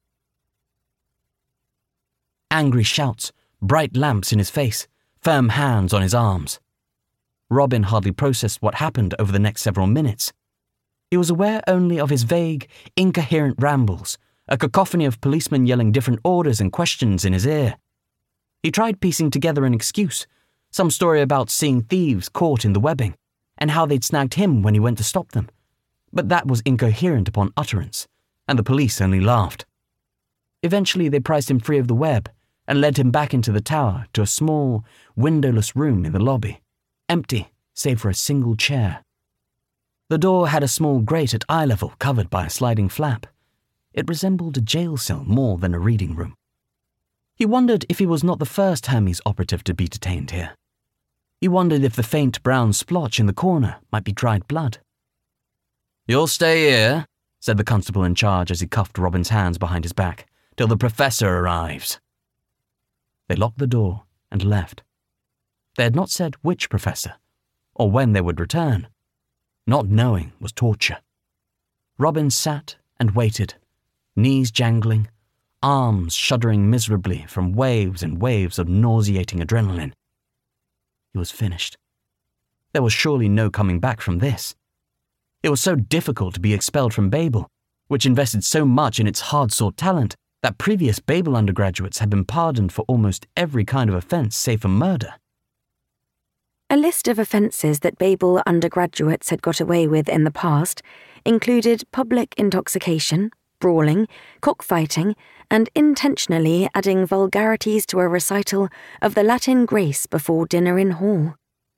Speaker 1: Angry shouts, bright lamps in his face, firm hands on his arms. Robin hardly processed what happened over the next several minutes. He was aware only of his vague, incoherent rambles, a cacophony of policemen yelling different orders and questions in his ear. He tried piecing together an excuse, some story about seeing thieves caught in the webbing, and how they'd snagged him when he went to stop them. But that was incoherent upon utterance, and the police only laughed. Eventually they prized him free of the web and led him back into the tower to a small, windowless room in the lobby, empty save for a single chair. The door had a small grate at eye level covered by a sliding flap. It resembled a jail cell more than a reading room. He wondered if he was not the first Hermes operative to be detained here. He wondered if the faint brown splotch in the corner might be dried blood. "You'll stay here," said the constable in charge as he cuffed Robin's hands behind his back, "till the professor arrives." They locked the door and left. They had not said which professor, or when they would return. Not knowing was torture. Robin sat and waited, knees jangling, arms shuddering miserably from waves and waves of nauseating adrenaline. He was finished. There was surely no coming back from this. It was so difficult to be expelled from Babel, which invested so much in its hard-sought talent, that previous Babel undergraduates had been pardoned for almost every kind of offence save for murder.
Speaker 2: A list of offences that Babel undergraduates had got away with in the past included public intoxication, brawling, cockfighting, and intentionally adding vulgarities to a recital of the Latin grace before dinner in hall.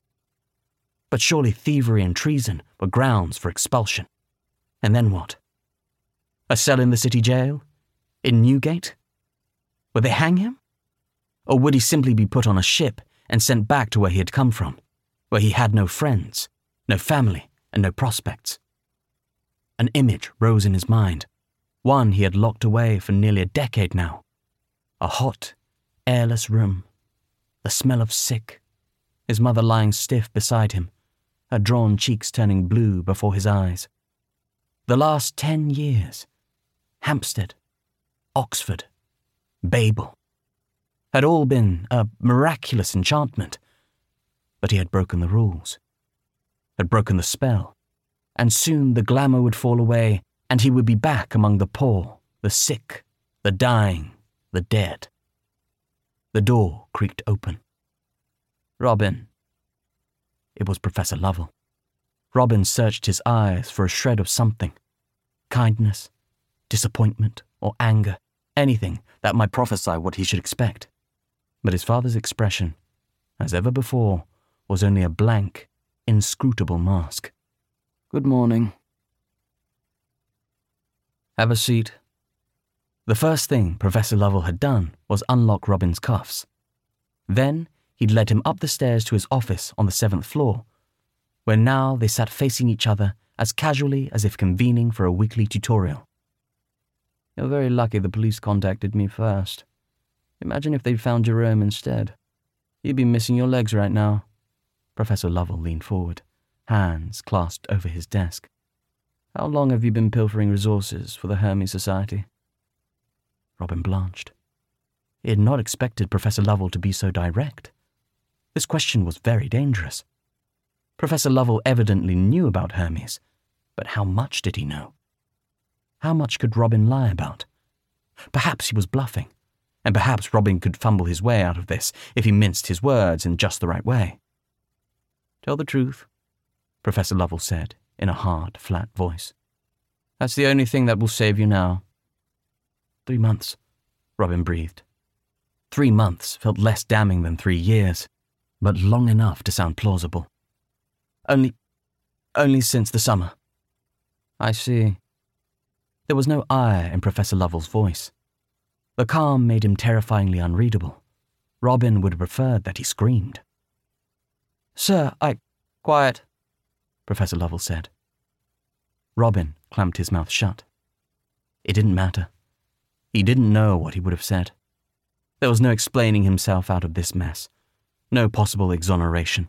Speaker 1: But surely thievery and treason were grounds for expulsion. And then what? A cell in the city jail? In Newgate? Would they hang him? Or would he simply be put on a ship and sent back to where he had come from, where he had no friends, no family, and no prospects? An image rose in his mind, one he had locked away for nearly a decade now. A hot, airless room, the smell of sick, his mother lying stiff beside him, her drawn cheeks turning blue before his eyes. The last 10 years, Hampstead, Oxford, Babel, had all been a miraculous enchantment. But he had broken the rules, had broken the spell, and soon the glamour would fall away and he would be back among the poor, the sick, the dying, the dead. The door creaked open. "Robin." It was Professor Lovell. Robin searched his eyes for a shred of something. Kindness, disappointment, or anger. Anything that might prophesy what he should expect. But his father's expression, as ever before, was only a blank, inscrutable mask. "Good morning." "Have a seat." The first thing Professor Lovell had done was unlock Robin's cuffs. Then he'd led him up the stairs to his office on the 7th floor, where now they sat facing each other as casually as if convening for a weekly tutorial. "You're very lucky the police contacted me first. Imagine if they'd found Jerome instead. You'd be missing your legs right now." Professor Lovell leaned forward, hands clasped over his desk. "How long have you been pilfering resources for the Hermes Society?" Robin blanched. He had not expected Professor Lovell to be so direct. This question was very dangerous. Professor Lovell evidently knew about Hermes, but how much did he know? How much could Robin lie about? Perhaps he was bluffing, and perhaps Robin could fumble his way out of this if he minced his words in just the right way. "Tell the truth," Professor Lovell said in a hard, flat voice. "That's the only thing that will save you now." 3 months, Robin breathed. 3 months felt less damning than 3 years, but long enough to sound plausible. Only since the summer." "I see." There was no ire in Professor Lovell's voice. The calm made him terrifyingly unreadable. Robin would have preferred that he screamed. "Sir, Quiet," Professor Lovell said. Robin clamped his mouth shut. It didn't matter. He didn't know what he would have said. There was no explaining himself out of this mess. No possible exoneration.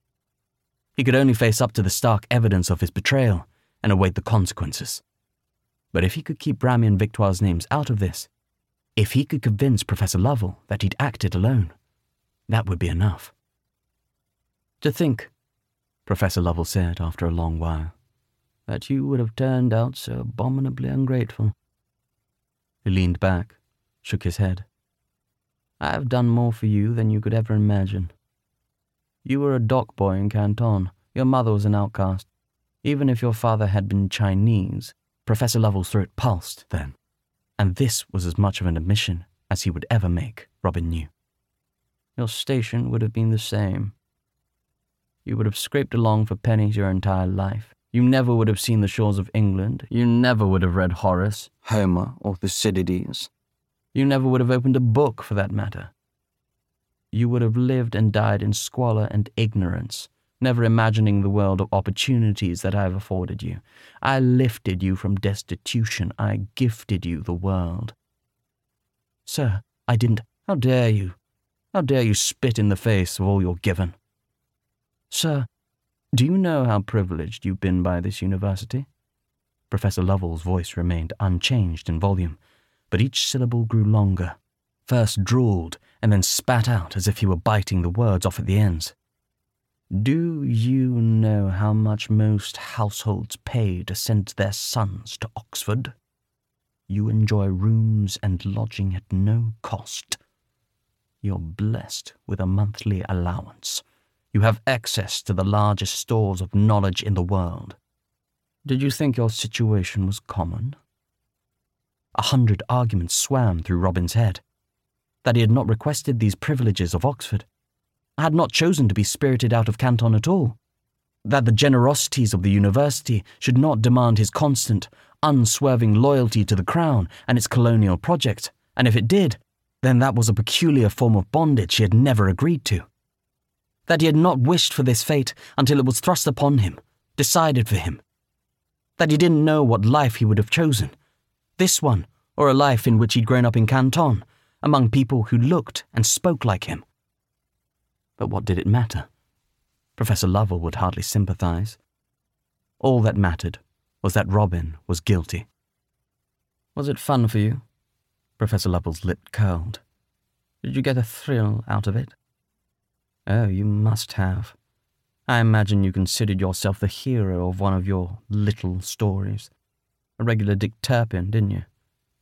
Speaker 1: He could only face up to the stark evidence of his betrayal and await the consequences. But if he could keep Ramy and Victoire's names out of this, if he could convince Professor Lovell that he'd acted alone, that would be enough. "To think," Professor Lovell said after a long while, "that you would have turned out so abominably ungrateful." He leaned back, shook his head. "I have done more for you than you could ever imagine. You were a dock boy in Canton. Your mother was an outcast. Even if your father had been Chinese," Professor Lovell's throat pulsed then, and this was as much of an admission as he would ever make, Robin knew. "Your station would have been the same. You would have scraped along for pennies your entire life. You never would have seen the shores of England. You never would have read Horace, Homer, or Thucydides. You never would have opened a book, for that matter. You would have lived and died in squalor and ignorance, never imagining the world of opportunities that I have afforded you. I lifted you from destitution. I gifted you the world." "Sir, I didn't—" "How dare you? How dare you spit in the face of all you're given?" "Sir, do you know how privileged you've been by this university?" Professor Lovell's voice remained unchanged in volume, but each syllable grew longer, first drawled and then spat out as if he were biting the words off at the ends. "Do you know how much most households pay to send their sons to Oxford? You enjoy rooms and lodging at no cost. You're blessed with a monthly allowance. You have access to the largest stores of knowledge in the world. Did you think your situation was common?" 100 arguments swam through Robin's head. That he had not requested these privileges of Oxford, had not chosen to be spirited out of Canton at all, that the generosities of the university should not demand his constant, unswerving loyalty to the crown and its colonial project, and if it did, then that was a peculiar form of bondage he had never agreed to. That he had not wished for this fate until it was thrust upon him, decided for him. That he didn't know what life he would have chosen, this one or a life in which he'd grown up in Canton, among people who looked and spoke like him. But what did it matter? Professor Lovell would hardly sympathize. All that mattered was that Robin was guilty. "Was it fun for you?" Professor Lovell's lip curled. "Did you get a thrill out of it?" "Oh, you must have. I imagine you considered yourself the hero of one of your little stories. A regular Dick Turpin, didn't you?"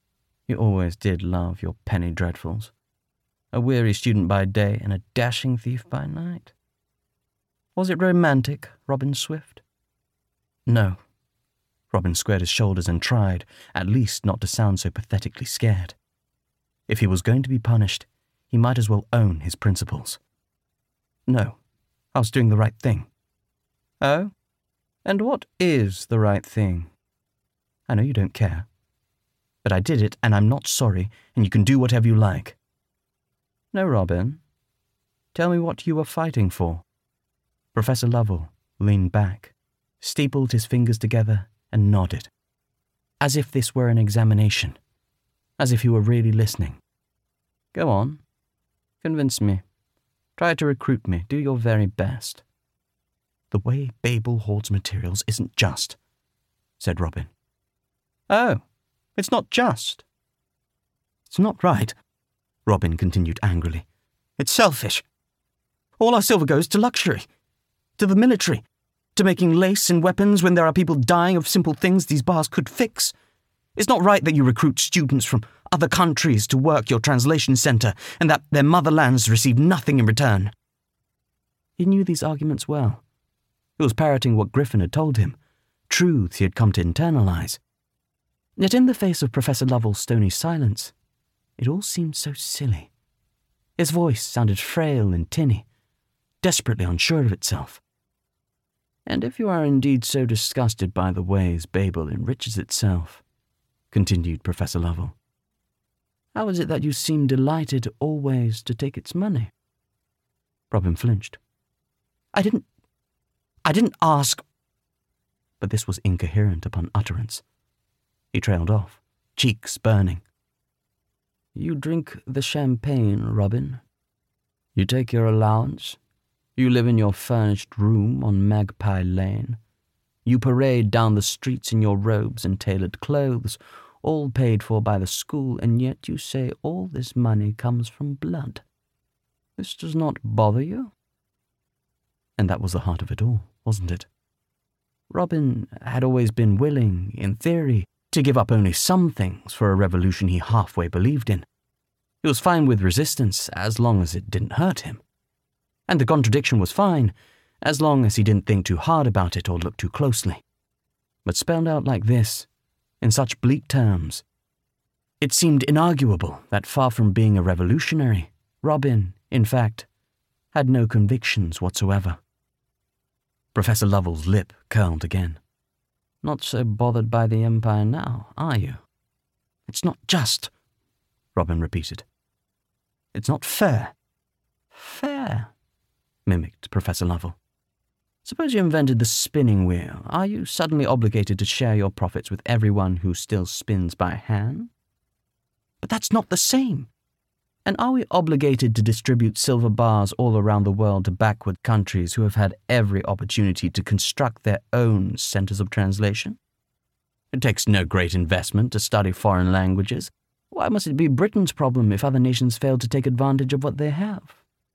Speaker 1: You always did love your penny dreadfuls. A weary student by day and a dashing thief by night. Was it romantic, Robin Swift? No. Robin squared his shoulders and tried, at least, not to sound so pathetically scared. If he was going to be punished, he might as well own his principles. No, I was doing the right thing. Oh? And what is the right thing? I know you don't care. But I did it, and I'm not sorry, and you can do whatever you like. No, Robin. Tell me what you were fighting for. Professor Lovell leaned back, steepled his fingers together, and nodded. As if this were an examination. As if he were really listening. Go on. Convince me. Try to recruit me. Do your very best. The way Babel hoards materials isn't just, said Robin. Oh, it's not just. It's not right, Robin continued angrily. It's selfish. All our silver goes to luxury, to the military, to making lace and weapons when there are people dying of simple things these bars could fix. It's not right that you recruit students from other countries to work your translation centre and that their motherlands receive nothing in return. He knew these arguments well. He was parroting what Griffin had told him, truths he had come to internalise. Yet in the face of Professor Lovell's stony silence, it all seemed so silly. His voice sounded frail and tinny, desperately unsure of itself. And if you are indeed so disgusted by the ways Babel enriches itself, continued Professor Lovell, how is it that you seem delighted always to take its money? Robin flinched. I didn't ask. But this was incoherent upon utterance. He trailed off, cheeks burning. You drink the champagne, Robin. You take your allowance. You live in your furnished room on Magpie Lane. You parade down the streets in your robes and tailored clothes, all paid for by the school, and yet you say all this money comes from blood. This does not bother you? And that was the heart of it all, wasn't it? Robin had always been willing, in theory, to give up only some things for a revolution he halfway believed in. He was fine with resistance as long as it didn't hurt him. And the contradiction was fine as long as he didn't think too hard about it or look too closely. But spelled out like this, in such bleak terms, it seemed inarguable that far from being a revolutionary, Robin, in fact, had no convictions whatsoever. Professor Lovell's lip curled again. Not so bothered by the Empire now, are you? It's not just, Robin repeated. It's not fair. Fair, mimicked Professor Lovell. Suppose you invented the spinning wheel. Are you suddenly obligated to share your profits with everyone who still spins by hand? But that's not the same. And are we obligated to distribute silver bars all around the world to backward countries who have had every opportunity to construct their own centres of translation? It takes no great investment to study foreign languages. Why must it be Britain's problem if other nations fail to take advantage of what they have?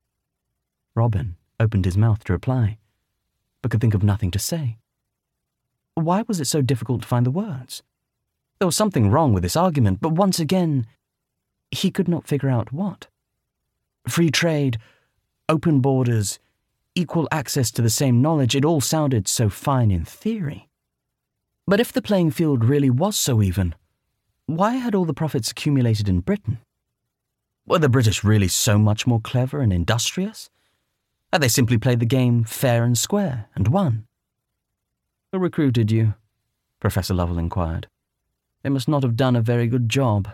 Speaker 1: Robin opened his mouth to reply, but could think of nothing to say. Why was it so difficult to find the words? There was something wrong with this argument, but once again, he could not figure out what. Free trade, open borders, equal access to the same knowledge, it all sounded so fine in theory. But if the playing field really was so even, why had all the profits accumulated in Britain? Were the British really so much more clever and industrious? Had they simply played the game fair and square and won? Who recruited you? Professor Lovell inquired. They must not have done a very good job.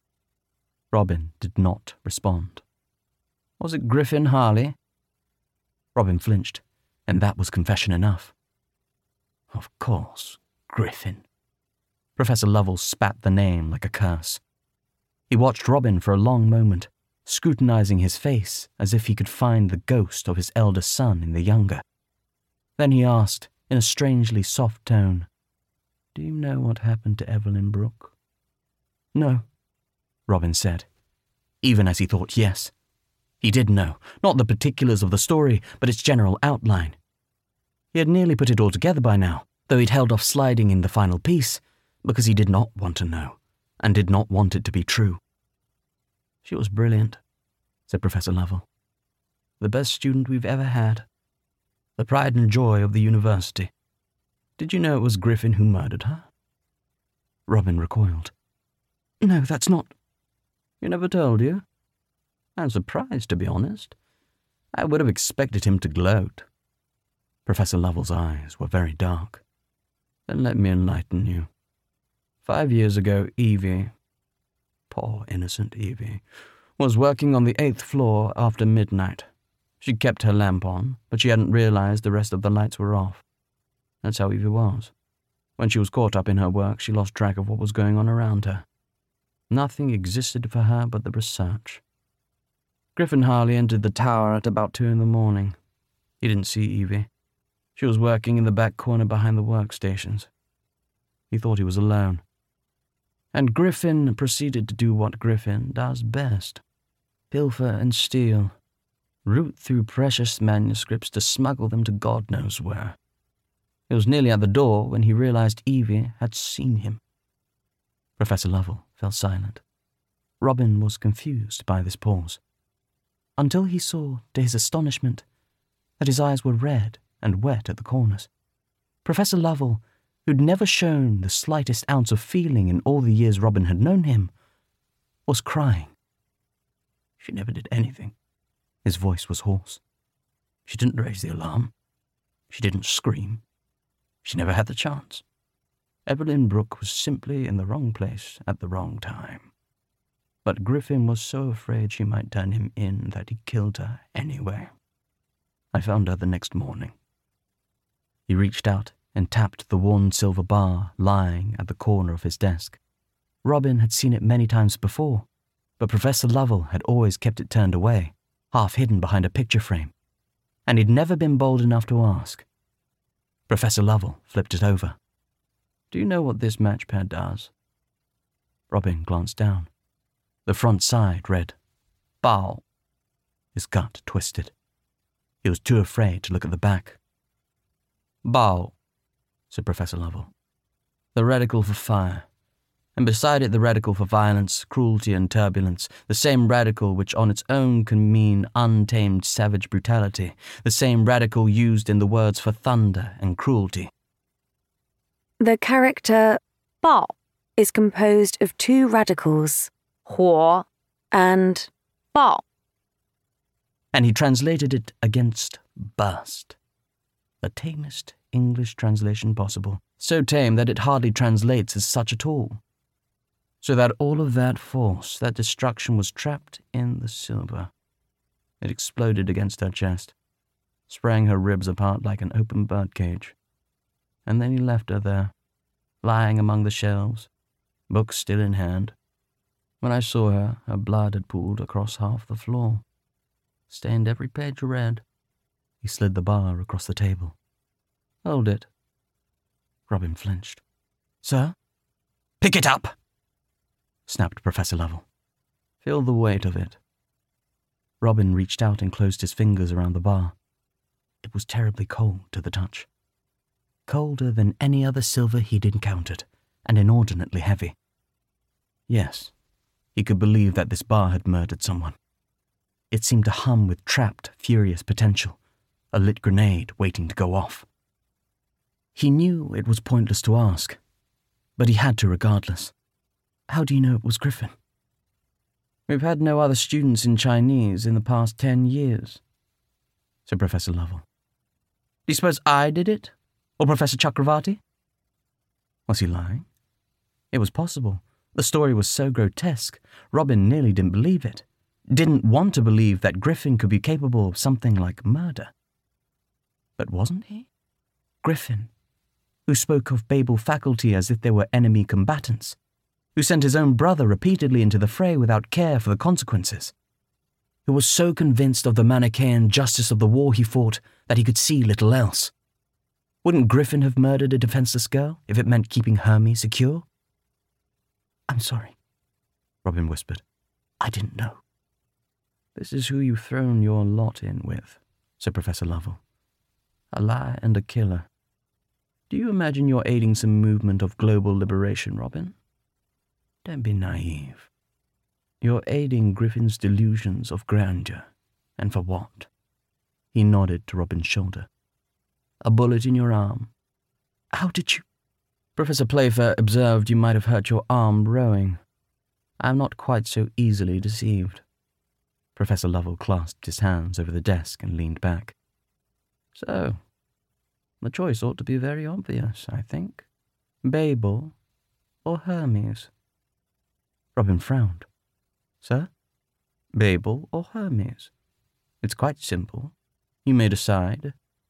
Speaker 1: Robin did not respond. Was it Griffin Harley? Robin flinched, and that was confession enough. Of course, Griffin. Professor Lovell spat the name like a curse. He watched Robin for a long moment, scrutinizing his face as if he could find the ghost of his elder son in the younger. Then he asked, in a strangely soft tone, Do you know what happened to Evelyn Brooke? No, Robin said, even as he thought yes. He did know, not the particulars of the story, but its general outline. He had nearly put it all together by now, though he'd held off sliding in the final piece, because he did not want to know, and did not want it to be true. "She was brilliant," said Professor Lovell. "The best student we've ever had. The pride and joy of the university. Did you know it was Griffin who murdered her?" Robin recoiled. "No, that's not—" "You never told you? I'm surprised, to be honest. I would have expected him to gloat." Professor Lovell's eyes were very dark. "Then let me enlighten you. 5 years ago, Evie, poor innocent Evie, was working on the 8th floor after midnight. She kept her lamp on, but she hadn't realized the rest of the lights were off. That's how Evie was. When she was caught up in her work, she lost track of what was going on around her. Nothing existed for her but the research. Griffin Harley entered the tower at about 2 a.m. He didn't see Evie. She was working in the back corner behind the workstations. He thought he was alone. And Griffin proceeded to do what Griffin does best: pilfer and steal, root through precious manuscripts to smuggle them to God knows where. He was nearly at the door when he realized Evie had seen him. Professor Lovell fell silent. Robin was confused by this pause, until he saw, to his astonishment, that his eyes were red and wet at the corners. Professor Lovell, who'd never shown the slightest ounce of feeling in all the years Robin had known him, was crying. "She never did anything." His voice was hoarse. "She didn't raise the alarm. She didn't scream. She never had the chance. Evelyn Brooke was simply in the wrong place at the wrong time. But Griffin was so afraid she might turn him in that he killed her anyway. I found her the next morning." He reached out and tapped the worn silver bar lying at the corner of his desk. Robin had seen it many times before, but Professor Lovell had always kept it turned away, half hidden behind a picture frame, and he'd never been bold enough to ask. Professor Lovell flipped it over. "Do you know what this matchpad does?" Robin glanced down. The front side read, "Bao." His gut twisted. He was too afraid to look at the back. "Bao," said Professor Lovell. "The reticle for fire. And beside it the reticle for violence, cruelty and turbulence, the same reticle which on its own can mean untamed savage brutality, the same reticle used in the words for thunder and cruelty."
Speaker 2: The character
Speaker 3: 爆
Speaker 2: is composed of 2 radicals,
Speaker 3: 火
Speaker 2: and
Speaker 3: 爆
Speaker 1: And he translated it against burst. The tamest English translation possible, so tame that it hardly translates as such at all. So that all of that force, that destruction was trapped in the silver. It exploded against her chest, spraying her ribs apart like an open birdcage. And then he left her there, lying among the shelves, books still in hand. When I saw her, her blood had pooled across half the floor, stained every page red. He slid the bar across the table. "Hold it." Robin flinched. "Sir?" "Pick it up!" snapped Professor Lovell. "Feel the weight of it." Robin reached out and closed his fingers around the bar. It was terribly cold to the touch. Colder than any other silver he'd encountered, and inordinately heavy. Yes, he could believe that this bar had murdered someone. It seemed to hum with trapped, furious potential, a lit grenade waiting to go off. He knew it was pointless to ask, but he had to regardless. "How do you know it was Griffin?" "We've had no other students in Chinese in the past 10 years, said Professor Lovell. "Do you suppose I did it? Or Professor Chakravarti?" Was he lying? It was possible. The story was so grotesque, Robin nearly didn't believe it. Didn't want to believe that Griffin could be capable of something like murder. But wasn't he? Griffin, who spoke of Babel faculty as if they were enemy combatants, who sent his own brother repeatedly into the fray without care for the consequences, who was so convinced of the Manichaean justice of the war he fought that he could see little else. Wouldn't Griffin have murdered a defenseless girl if it meant keeping Hermie secure? "I'm sorry," Robin whispered. "I didn't know." "This is who you've thrown your lot in with," said Professor Lovell. "A lie and a killer. Do you imagine you're aiding some movement of global liberation, Robin? Don't be naive. You're aiding Griffin's delusions of grandeur. And for what? He nodded to Robin's shoulder. A bullet in your arm. How did you... Professor Playfair observed you might have hurt your arm rowing. I'm not quite so easily deceived. Professor Lovell clasped his hands over the desk and leaned back. So, the choice ought to be very obvious, I think. Babel or Hermes? Robin frowned. Sir? Babel or Hermes? It's quite simple. You may decide.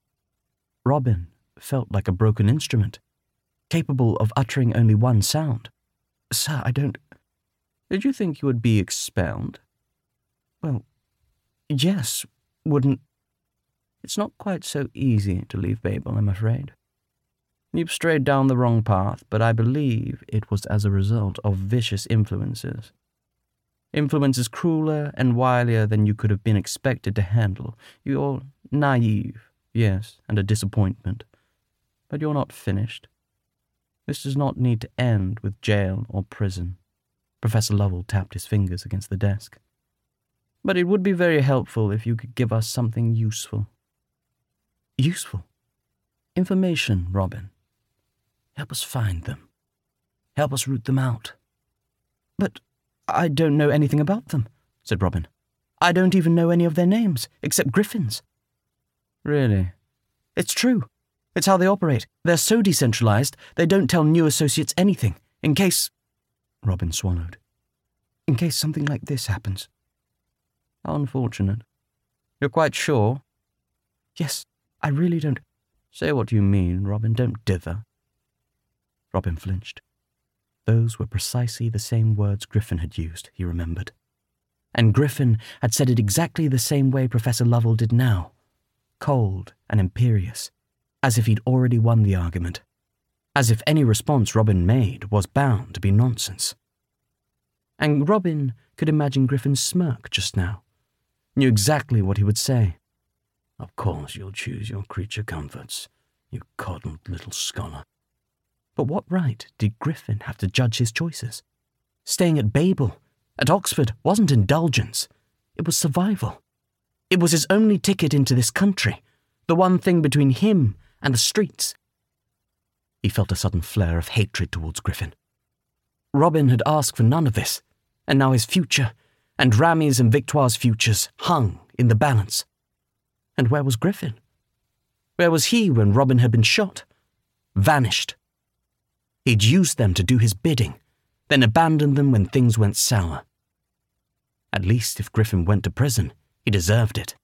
Speaker 1: Robin felt like a broken instrument, capable of uttering only one sound. Sir, I don't... Did you think you would be expelled? Well, yes, wouldn't... It's not quite so easy to leave Babel, I'm afraid. You've strayed down the wrong path, but I believe it was as a result of vicious influences. Influences crueler and wilier than you could have been expected to handle. You're naive, yes, and a disappointment. But you're not finished. This does not need to end with jail or prison. Professor Lovell tapped his fingers against the desk. But it would be very helpful if you could give us something useful. Useful? Information, Robin. Help us find them. Help us root them out. But I don't know anything about them, said Robin. I don't even know any of their names, except Griffin's. Really? It's true. It's how they operate. They're so decentralized, they don't tell new associates anything, in case... Robin swallowed. In case something like this happens. How unfortunate. You're quite sure? Yes, I really don't... Say what you mean, Robin, don't dither. Robin flinched. Those were precisely the same words Griffin had used, he remembered. And Griffin had said it exactly the same way Professor Lovell did now. Cold and imperious, as if he'd already won the argument. As if any response Robin made was bound to be nonsense. And Robin could imagine Griffin's smirk just now. Knew exactly what he would say. Of course you'll choose your creature comforts, you coddled little scholar. But what right did Griffin have to judge his choices? Staying at Babel, at Oxford, wasn't indulgence. It was survival. It was his only ticket into this country, the one thing between him and the streets. He felt a sudden flare of hatred towards Griffin. Robin had asked for none of this, and now his future, and Ramy's and Victoire's futures, hung in the balance. And where was Griffin? Where was he when Robin had been shot? Vanished. He'd used them to do his bidding, then abandoned them when things went sour. At least if Griffin went to prison, he deserved it.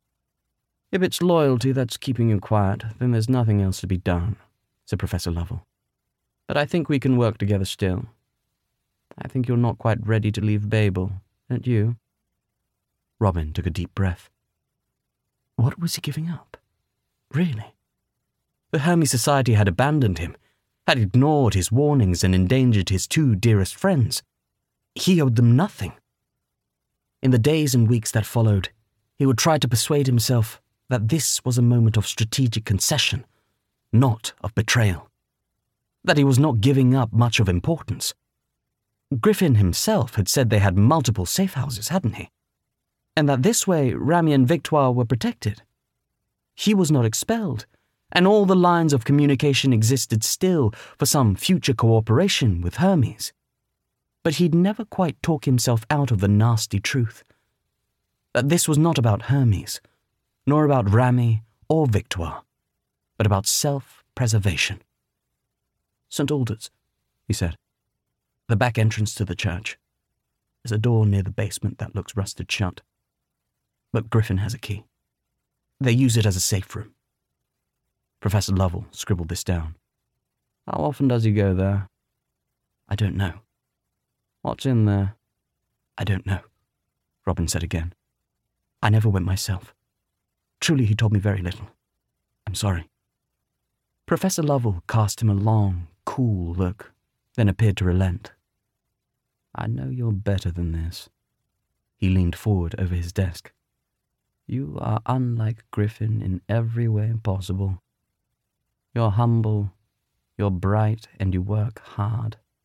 Speaker 1: If it's loyalty that's keeping you quiet, then there's nothing else to be done, said Professor Lovell. But I think we can work together still. I think you're not quite ready to leave Babel, aren't you? Robin took a deep breath. What was he giving up? Really? The Hermes Society had abandoned him, had ignored his warnings and endangered his two dearest friends. He owed them nothing. In the days and weeks that followed, he would try to persuade himself that this was a moment of strategic concession, not of betrayal. That he was not giving up much of importance. Griffin himself had said they had multiple safe houses, hadn't he? And that this way Ramy and Victoire were protected. He was not expelled, and all the lines of communication existed still for some future cooperation with Hermes. But he'd never quite talk himself out of the nasty truth. That this was not about Hermes, nor about Ramy or Victoire, but about self-preservation. St. Alders, he said. The back entrance to the church. There's a door near the basement that looks rusted shut. But Griffin has a key. They use it as a safe room. Professor Lovell scribbled this down. How often does he go there? I don't know. What's in there? I don't know, Robin said again. I never went myself. Truly, he told me very little. I'm sorry. Professor Lovell cast him a long, cool look, then appeared to relent. I know you're better than this. He leaned forward over his desk. You are unlike Griffin in every way possible. You're humble, you're bright, and you work hard.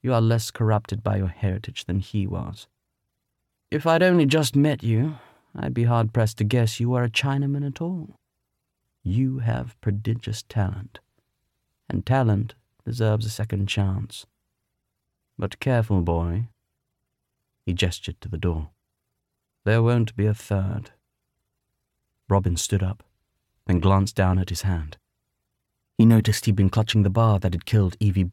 Speaker 1: You are less corrupted by your heritage than he was. If I'd only just met you, I'd be hard-pressed to guess you were a Chinaman at all. You have prodigious talent, and talent deserves a second chance. But careful, boy." He gestured to the door. "There won't be a third." Robin stood up, then glanced down at his hand. He noticed he'd been clutching the bar that had killed Evie